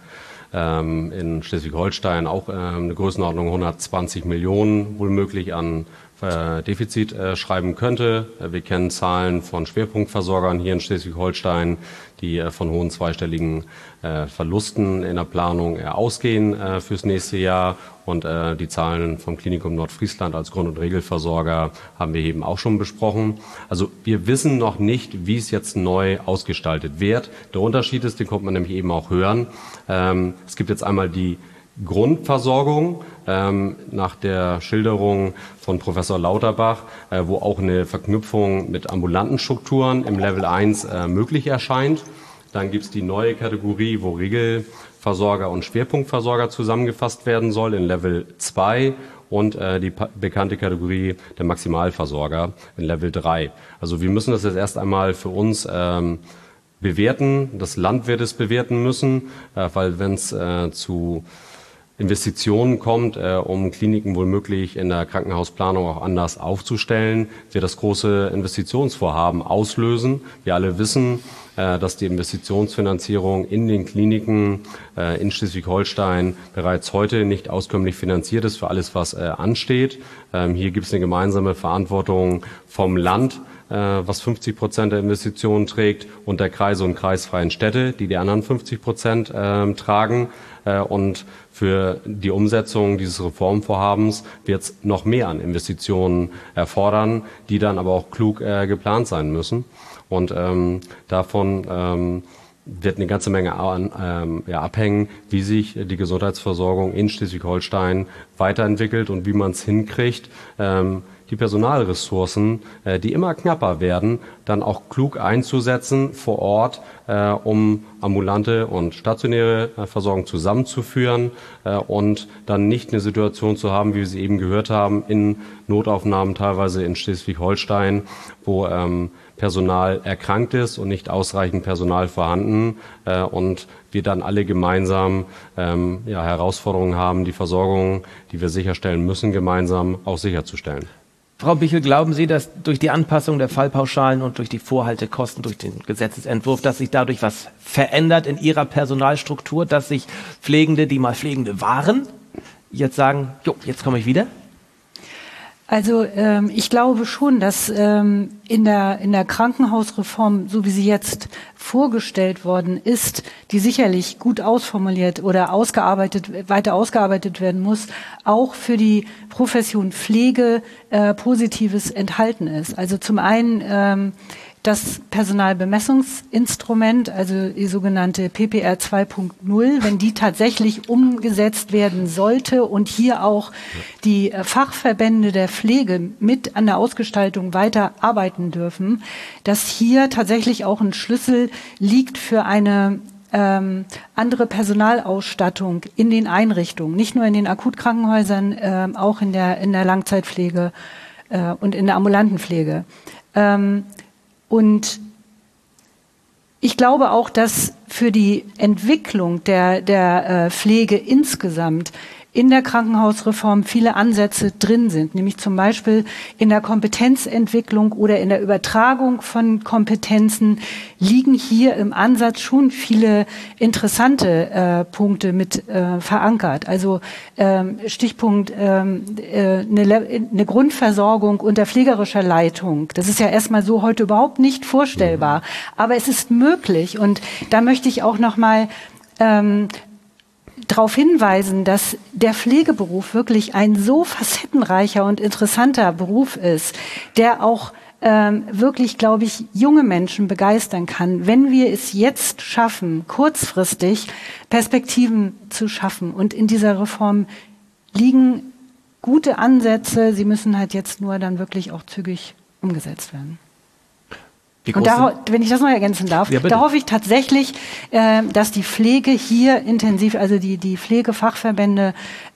in Schleswig-Holstein auch eine Größenordnung 120 Millionen womöglich an Defizit schreiben könnte. Wir kennen Zahlen von Schwerpunktversorgern hier in Schleswig-Holstein, die von hohen zweistelligen Verlusten in der Planung ausgehen fürs nächste Jahr. Und die Zahlen vom Klinikum Nordfriesland als Grund- und Regelversorger haben wir eben auch schon besprochen. Also wir wissen noch nicht, wie es jetzt neu ausgestaltet wird. Der Unterschied ist, den konnte man nämlich eben auch hören. Es gibt jetzt einmal die Grundversorgung nach der Schilderung von Professor Lauterbach, wo auch eine Verknüpfung mit ambulanten Strukturen im Level 1 möglich erscheint. Dann gibt es die neue Kategorie, wo Regelversorger und Schwerpunktversorger zusammengefasst werden soll in Level 2 und die bekannte Kategorie der Maximalversorger in Level 3. Also wir müssen das jetzt erst einmal für uns bewerten, das Land wird es bewerten müssen, weil wenn es zu Investitionen kommt, um Kliniken womöglich in der Krankenhausplanung auch anders aufzustellen, wird das große Investitionsvorhaben auslösen. Wir alle wissen, dass die Investitionsfinanzierung in den Kliniken in Schleswig-Holstein bereits heute nicht auskömmlich finanziert ist für alles, was ansteht. Hier gibt es eine gemeinsame Verantwortung vom Land, was 50% der Investitionen trägt, und der Kreise und kreisfreien Städte, die anderen 50% tragen. Und für die Umsetzung dieses Reformvorhabens wird es noch mehr an Investitionen erfordern, die dann aber auch klug geplant sein müssen. Und davon wird eine ganze Menge abhängen, wie sich die Gesundheitsversorgung in Schleswig-Holstein weiterentwickelt und wie man es hinkriegt, die Personalressourcen, die immer knapper werden, dann auch klug einzusetzen vor Ort, um ambulante und stationäre Versorgung zusammenzuführen und dann nicht eine Situation zu haben, wie wir sie eben gehört haben, in Notaufnahmen teilweise in Schleswig-Holstein, wo Personal erkrankt ist und nicht ausreichend Personal vorhanden und wir dann alle gemeinsam Herausforderungen haben, die Versorgung, die wir sicherstellen müssen, gemeinsam auch sicherzustellen. Frau Bichel, glauben Sie, dass durch die Anpassung der Fallpauschalen und durch die Vorhaltekosten, durch den Gesetzesentwurf, dass sich dadurch was verändert in Ihrer Personalstruktur, dass sich Pflegende, die mal Pflegende waren, jetzt sagen, jo, jetzt komme ich wieder? Also ich glaube schon, dass in der Krankenhausreform, so wie sie jetzt vorgestellt worden ist, die sicherlich gut ausformuliert oder weiter ausgearbeitet werden muss, auch für die Profession Pflege Positives enthalten ist. Also zum einen das Personalbemessungsinstrument, also die sogenannte PPR 2.0, wenn die tatsächlich umgesetzt werden sollte und hier auch die Fachverbände der Pflege mit an der Ausgestaltung weiter arbeiten dürfen, dass hier tatsächlich auch ein Schlüssel liegt für eine andere Personalausstattung in den Einrichtungen, nicht nur in den Akutkrankenhäusern, auch in der Langzeitpflege und in der ambulanten Pflege. Und ich glaube auch, dass für die Entwicklung der Pflege insgesamt in der Krankenhausreform viele Ansätze drin sind, nämlich zum Beispiel in der Kompetenzentwicklung oder in der Übertragung von Kompetenzen liegen hier im Ansatz schon viele interessante Punkte mit verankert. Also Stichpunkt eine Grundversorgung unter pflegerischer Leitung. Das ist ja erstmal so heute überhaupt nicht vorstellbar, aber es ist möglich, und da möchte ich auch noch mal darauf hinweisen, dass der Pflegeberuf wirklich ein so facettenreicher und interessanter Beruf ist, der auch wirklich, glaube ich, junge Menschen begeistern kann, wenn wir es jetzt schaffen, kurzfristig Perspektiven zu schaffen. Und in dieser Reform liegen gute Ansätze. Sie müssen halt jetzt nur dann wirklich auch zügig umgesetzt werden. Und da, wenn ich das noch ergänzen darf, ja, da hoffe ich tatsächlich, dass die Pflege hier intensiv, also die Pflegefachverbände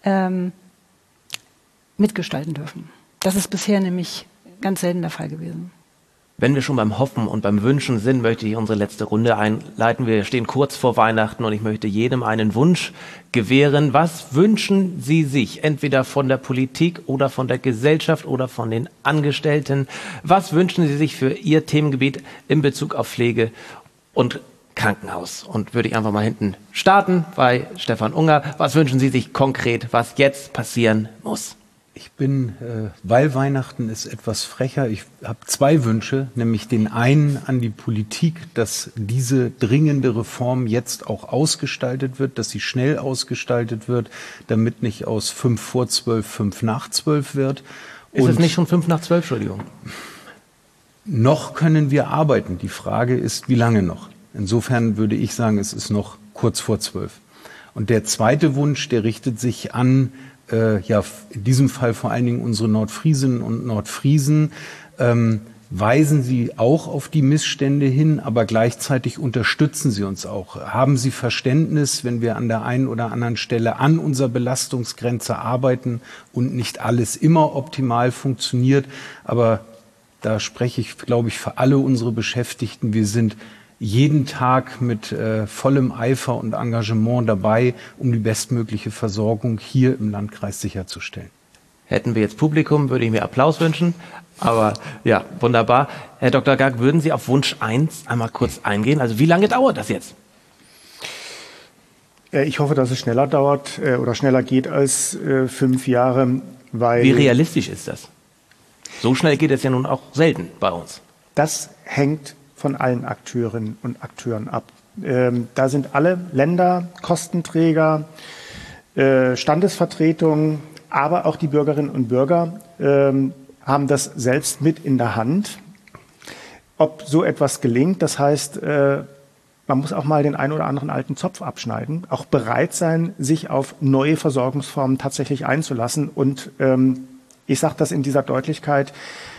mitgestalten dürfen. Das ist bisher nämlich ganz selten der Fall gewesen. Wenn wir schon beim Hoffen und beim Wünschen sind, möchte ich unsere letzte Runde einleiten. Wir stehen kurz vor Weihnachten und ich möchte jedem einen Wunsch gewähren. Was wünschen Sie sich, entweder von der Politik oder von der Gesellschaft oder von den Angestellten? Was wünschen Sie sich für Ihr Themengebiet in Bezug auf Pflege und Krankenhaus? Und würde ich einfach mal hinten starten bei Stefan Unger. Was wünschen Sie sich konkret, was jetzt passieren muss? Ich bin, weil Weihnachten ist, etwas frecher. Ich habe zwei Wünsche, nämlich den einen an die Politik, dass diese dringende Reform jetzt auch ausgestaltet wird, dass sie schnell ausgestaltet wird, damit nicht aus 5 vor 12, 5 nach 12 wird. Ist es nicht schon 5 nach 12, Entschuldigung? Noch können wir arbeiten. Die Frage ist, wie lange noch? Insofern würde ich sagen, es ist noch kurz vor 12. Und der zweite Wunsch, der richtet sich an in diesem Fall vor allen Dingen unsere Nordfriesinnen und Nordfriesen, weisen Sie auch auf die Missstände hin, aber gleichzeitig unterstützen Sie uns auch. Haben Sie Verständnis, wenn wir an der einen oder anderen Stelle an unserer Belastungsgrenze arbeiten und nicht alles immer optimal funktioniert, aber da spreche ich, glaube ich, für alle unsere Beschäftigten. Wir sind jeden Tag mit vollem Eifer und Engagement dabei, um die bestmögliche Versorgung hier im Landkreis sicherzustellen. Hätten wir jetzt Publikum, würde ich mir Applaus wünschen. Aber ja, wunderbar. Herr Dr. Gag, würden Sie auf Wunsch 1 einmal kurz eingehen? Also wie lange dauert das jetzt? Ich hoffe, dass es schneller dauert oder schneller geht als 5 Jahre. Weil wie realistisch ist das? So schnell geht es ja nun auch selten bei uns. Das hängt von allen Akteurinnen und Akteuren ab. Da sind alle Länder, Kostenträger, Standesvertretungen, aber auch die Bürgerinnen und Bürger haben das selbst mit in der Hand. Ob so etwas gelingt, das heißt, man muss auch mal den einen oder anderen alten Zopf abschneiden, auch bereit sein, sich auf neue Versorgungsformen tatsächlich einzulassen. Und ich sage das in dieser Deutlichkeit,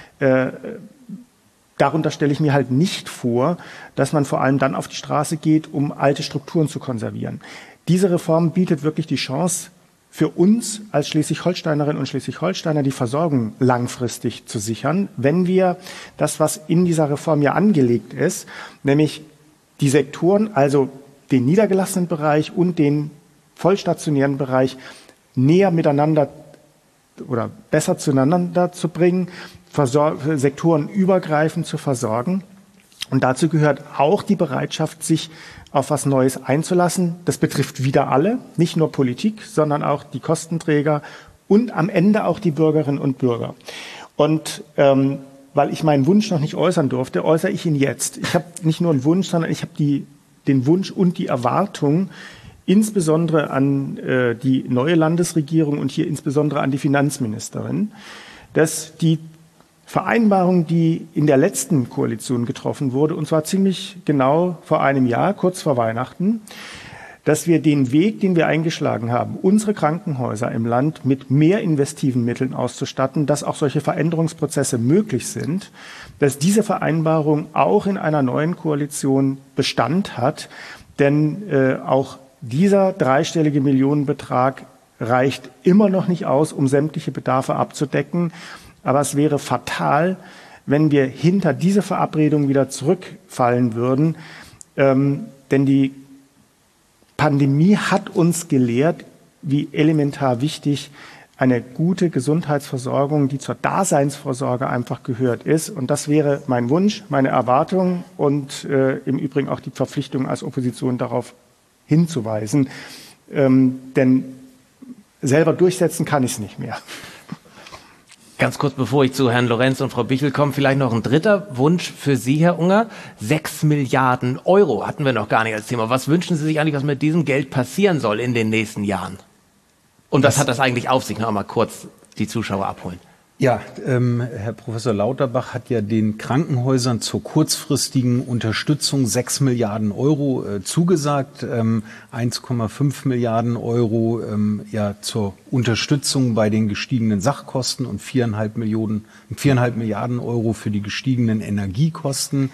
darunter stelle ich mir halt nicht vor, dass man vor allem dann auf die Straße geht, um alte Strukturen zu konservieren. Diese Reform bietet wirklich die Chance, für uns als Schleswig-Holsteinerinnen und Schleswig-Holsteiner die Versorgung langfristig zu sichern, wenn wir das, was in dieser Reform ja angelegt ist, nämlich die Sektoren, also den niedergelassenen Bereich und den vollstationären Bereich, näher miteinander oder besser zueinander zu bringen, sektorenübergreifend zu versorgen. Und dazu gehört auch die Bereitschaft, sich auf was Neues einzulassen. Das betrifft wieder alle, nicht nur Politik, sondern auch die Kostenträger und am Ende auch die Bürgerinnen und Bürger. Und weil ich meinen Wunsch noch nicht äußern durfte, äußere ich ihn jetzt. Ich habe nicht nur einen Wunsch, sondern ich habe den Wunsch und die Erwartung, insbesondere an die neue Landesregierung und hier insbesondere an die Finanzministerin, dass die Vereinbarung, die in der letzten Koalition getroffen wurde, und zwar ziemlich genau vor einem Jahr, kurz vor Weihnachten, dass wir den Weg, den wir eingeschlagen haben, unsere Krankenhäuser im Land mit mehr investiven Mitteln auszustatten, dass auch solche Veränderungsprozesse möglich sind, dass diese Vereinbarung auch in einer neuen Koalition Bestand hat, denn auch dieser dreistellige Millionenbetrag reicht immer noch nicht aus, um sämtliche Bedarfe abzudecken. Aber es wäre fatal, wenn wir hinter diese Verabredung wieder zurückfallen würden, denn die Pandemie hat uns gelehrt, wie elementar wichtig eine gute Gesundheitsversorgung, die zur Daseinsvorsorge einfach gehört, ist. Und das wäre mein Wunsch, meine Erwartung und im Übrigen auch die Verpflichtung als Opposition darauf hinzuweisen. Denn selber durchsetzen kann ich es nicht mehr. Ganz kurz, bevor ich zu Herrn Lorenz und Frau Bichel komme, vielleicht noch ein dritter Wunsch für Sie, Herr Unger. 6 Milliarden Euro hatten wir noch gar nicht als Thema. Was wünschen Sie sich eigentlich, was mit diesem Geld passieren soll in den nächsten Jahren? Und was hat das eigentlich auf sich? Noch mal kurz die Zuschauer abholen. Ja, Herr Professor Lauterbach hat ja den Krankenhäusern zur kurzfristigen Unterstützung 6 Milliarden Euro zugesagt, 1,5 Milliarden Euro ja zur Unterstützung bei den gestiegenen Sachkosten und 4,5 Milliarden Euro für die gestiegenen Energiekosten.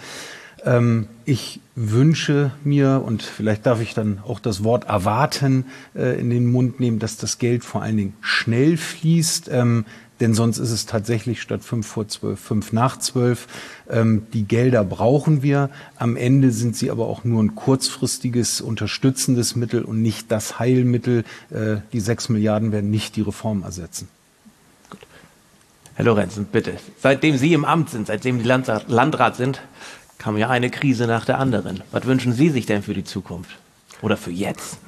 Ich wünsche mir, und vielleicht darf ich dann auch das Wort erwarten in den Mund nehmen, dass das Geld vor allen Dingen schnell fließt, denn sonst ist es tatsächlich statt 5 vor 12, 5 nach 12. Die Gelder brauchen wir. Am Ende sind sie aber auch nur ein kurzfristiges, unterstützendes Mittel und nicht das Heilmittel. Die 6 Milliarden werden nicht die Reform ersetzen. Gut. Herr Lorenzen, bitte. Seitdem Sie im Amt sind, seitdem Sie Landrat sind, kam ja eine Krise nach der anderen. Was wünschen Sie sich denn für die Zukunft? Oder für jetzt?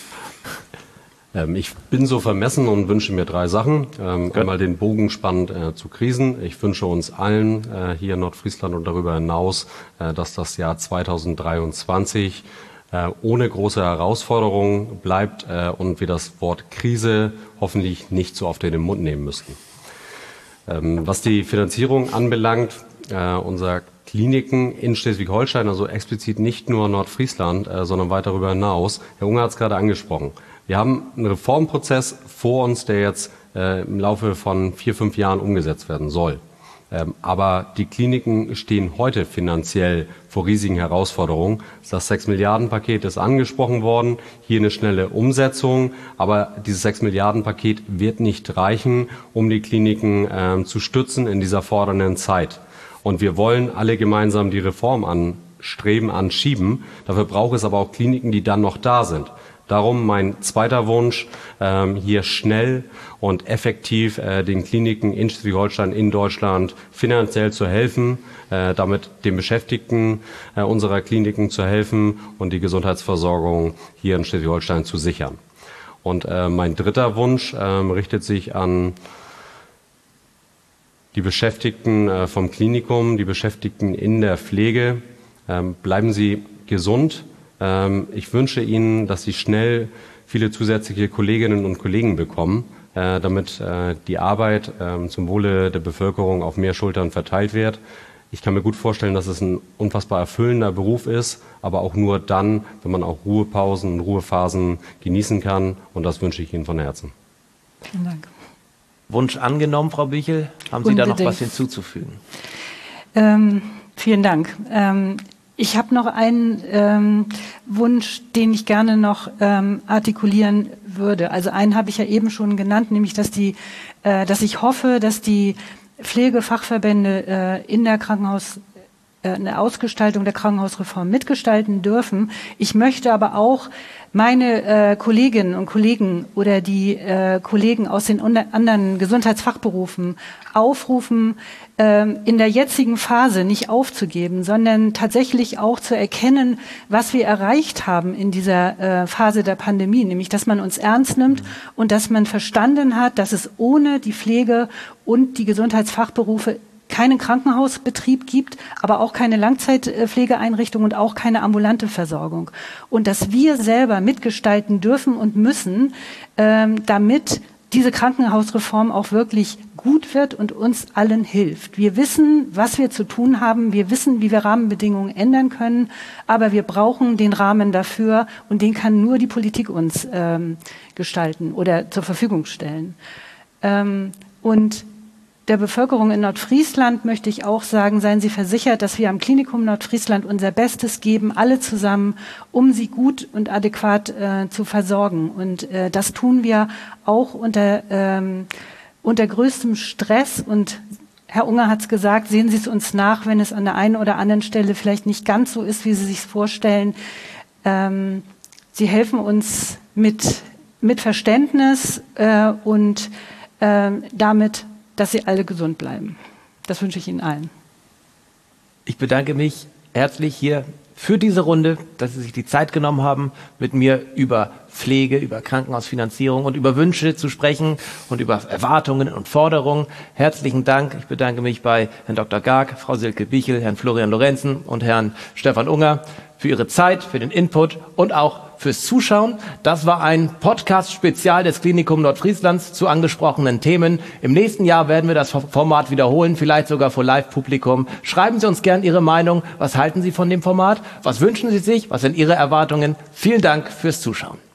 Ich bin so vermessen und wünsche mir 3 Sachen. Einmal den Bogen spannend zu Krisen. Ich wünsche uns allen hier in Nordfriesland und darüber hinaus, dass das Jahr 2023 ohne große Herausforderungen bleibt und wir das Wort Krise hoffentlich nicht so oft in den Mund nehmen müssten. Was die Finanzierung anbelangt, unser Kliniken in Schleswig-Holstein, also explizit nicht nur Nordfriesland, sondern weit darüber hinaus. Herr Unger hat es gerade angesprochen. Wir haben einen Reformprozess vor uns, der jetzt im Laufe von 4, 5 Jahren umgesetzt werden soll. Aber die Kliniken stehen heute finanziell vor riesigen Herausforderungen. Das 6-Milliarden-Paket ist angesprochen worden, hier eine schnelle Umsetzung. Aber dieses 6-Milliarden-Paket wird nicht reichen, um die Kliniken zu stützen in dieser fordernden Zeit. Und wir wollen alle gemeinsam die Reform Streben anschieben. Dafür braucht es aber auch Kliniken, die dann noch da sind. Darum mein zweiter Wunsch, hier schnell und effektiv den Kliniken in Schleswig-Holstein, in Deutschland finanziell zu helfen, damit den Beschäftigten unserer Kliniken zu helfen und die Gesundheitsversorgung hier in Schleswig-Holstein zu sichern. Und mein dritter Wunsch richtet sich an die Beschäftigten vom Klinikum, die Beschäftigten in der Pflege. Bleiben Sie gesund. Ich wünsche Ihnen, dass Sie schnell viele zusätzliche Kolleginnen und Kollegen bekommen, damit die Arbeit zum Wohle der Bevölkerung auf mehr Schultern verteilt wird. Ich kann mir gut vorstellen, dass es ein unfassbar erfüllender Beruf ist, aber auch nur dann, wenn man auch Ruhepausen und Ruhephasen genießen kann. Und das wünsche ich Ihnen von Herzen. Vielen Dank. Wunsch angenommen, Frau Bichel. Haben Sie da noch was hinzuzufügen? Vielen Dank. Ich habe noch einen Wunsch, den ich gerne noch artikulieren würde. Also einen habe ich ja eben schon genannt, nämlich dass ich hoffe, dass die Pflegefachverbände in der eine Ausgestaltung der Krankenhausreform mitgestalten dürfen. Ich möchte aber auch meine Kolleginnen und Kollegen oder die Kollegen aus den anderen Gesundheitsfachberufen aufrufen, in der jetzigen Phase nicht aufzugeben, sondern tatsächlich auch zu erkennen, was wir erreicht haben in dieser Phase der Pandemie, nämlich dass man uns ernst nimmt und dass man verstanden hat, dass es ohne die Pflege und die Gesundheitsfachberufe keinen Krankenhausbetrieb gibt, aber auch keine Langzeitpflegeeinrichtung und auch keine ambulante Versorgung. Und dass wir selber mitgestalten dürfen und müssen, damit diese Krankenhausreform auch wirklich gut wird und uns allen hilft. Wir wissen, was wir zu tun haben. Wir wissen, wie wir Rahmenbedingungen ändern können. Aber wir brauchen den Rahmen dafür und den kann nur die Politik uns gestalten oder zur Verfügung stellen. Und der Bevölkerung in Nordfriesland möchte ich auch sagen, seien Sie versichert, dass wir am Klinikum Nordfriesland unser Bestes geben, alle zusammen, um Sie gut und adäquat zu versorgen. Und das tun wir auch unter größtem Stress. Und Herr Unger hat es gesagt, sehen Sie es uns nach, wenn es an der einen oder anderen Stelle vielleicht nicht ganz so ist, wie Sie sich vorstellen. Sie helfen uns mit Verständnis und damit, dass Sie alle gesund bleiben. Das wünsche ich Ihnen allen. Ich bedanke mich herzlich hier für diese Runde, dass Sie sich die Zeit genommen haben, mit mir über Pflege, über Krankenhausfinanzierung und über Wünsche zu sprechen und über Erwartungen und Forderungen. Herzlichen Dank. Ich bedanke mich bei Herrn Dr. Garg, Frau Silke Bichel, Herrn Florian Lorenzen und Herrn Stefan Unger für Ihre Zeit, für den Input und auch fürs Zuschauen. Das war ein Podcast-Spezial des Klinikum Nordfrieslands zu angesprochenen Themen. Im nächsten Jahr werden wir das Format wiederholen, vielleicht sogar vor Live-Publikum. Schreiben Sie uns gern Ihre Meinung. Was halten Sie von dem Format? Was wünschen Sie sich? Was sind Ihre Erwartungen? Vielen Dank fürs Zuschauen.